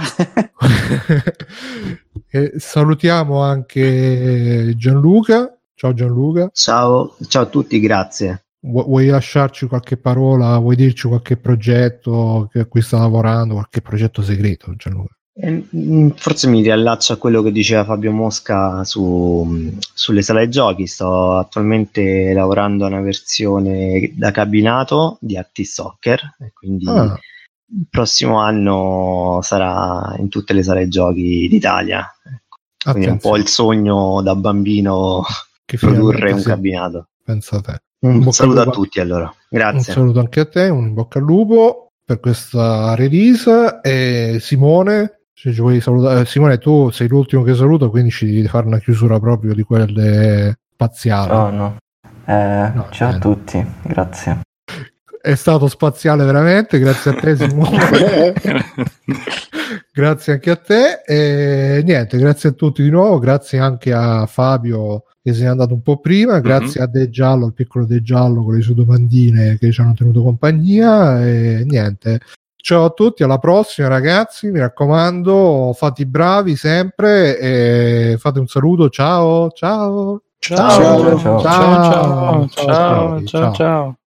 E salutiamo anche Gianluca. Ciao Gianluca. Ciao, ciao a tutti, grazie. Vu- vuoi lasciarci qualche parola, vuoi dirci qualche progetto a cui sta lavorando, qualche progetto segreto, Gianluca? Forse mi riallaccio a quello che diceva Fabio Mosca su, sulle sale giochi. Sto attualmente lavorando a una versione da cabinato di Active Soccer e quindi ah. il prossimo anno sarà in tutte le sale giochi d'Italia. Quindi è un po' il sogno da bambino che produrre un sì. cabinato. Pensa a te. Un, un saluto a tutti allora. Grazie. Un saluto anche a te, un in bocca al lupo per questa release. E Simone, se ci vuoi salutare, Simone, tu sei l'ultimo che saluto, quindi ci devi fare una chiusura proprio di quelle spaziali. No, no. Eh, no ciao niente. A tutti, grazie. È stato spaziale veramente, grazie a te Simone. Grazie anche a te e niente, grazie a tutti di nuovo, grazie anche a Fabio che se n'è andato un po' prima, grazie mm-hmm. a De Giallo, al piccolo De Giallo con le sue domandine che ci hanno tenuto compagnia e niente. Ciao a tutti, alla prossima ragazzi, mi raccomando, fate i bravi sempre e fate un saluto, ciao, ciao, ciao, ciao, ciao, ciao, ciao, ciao, ciao, ciao.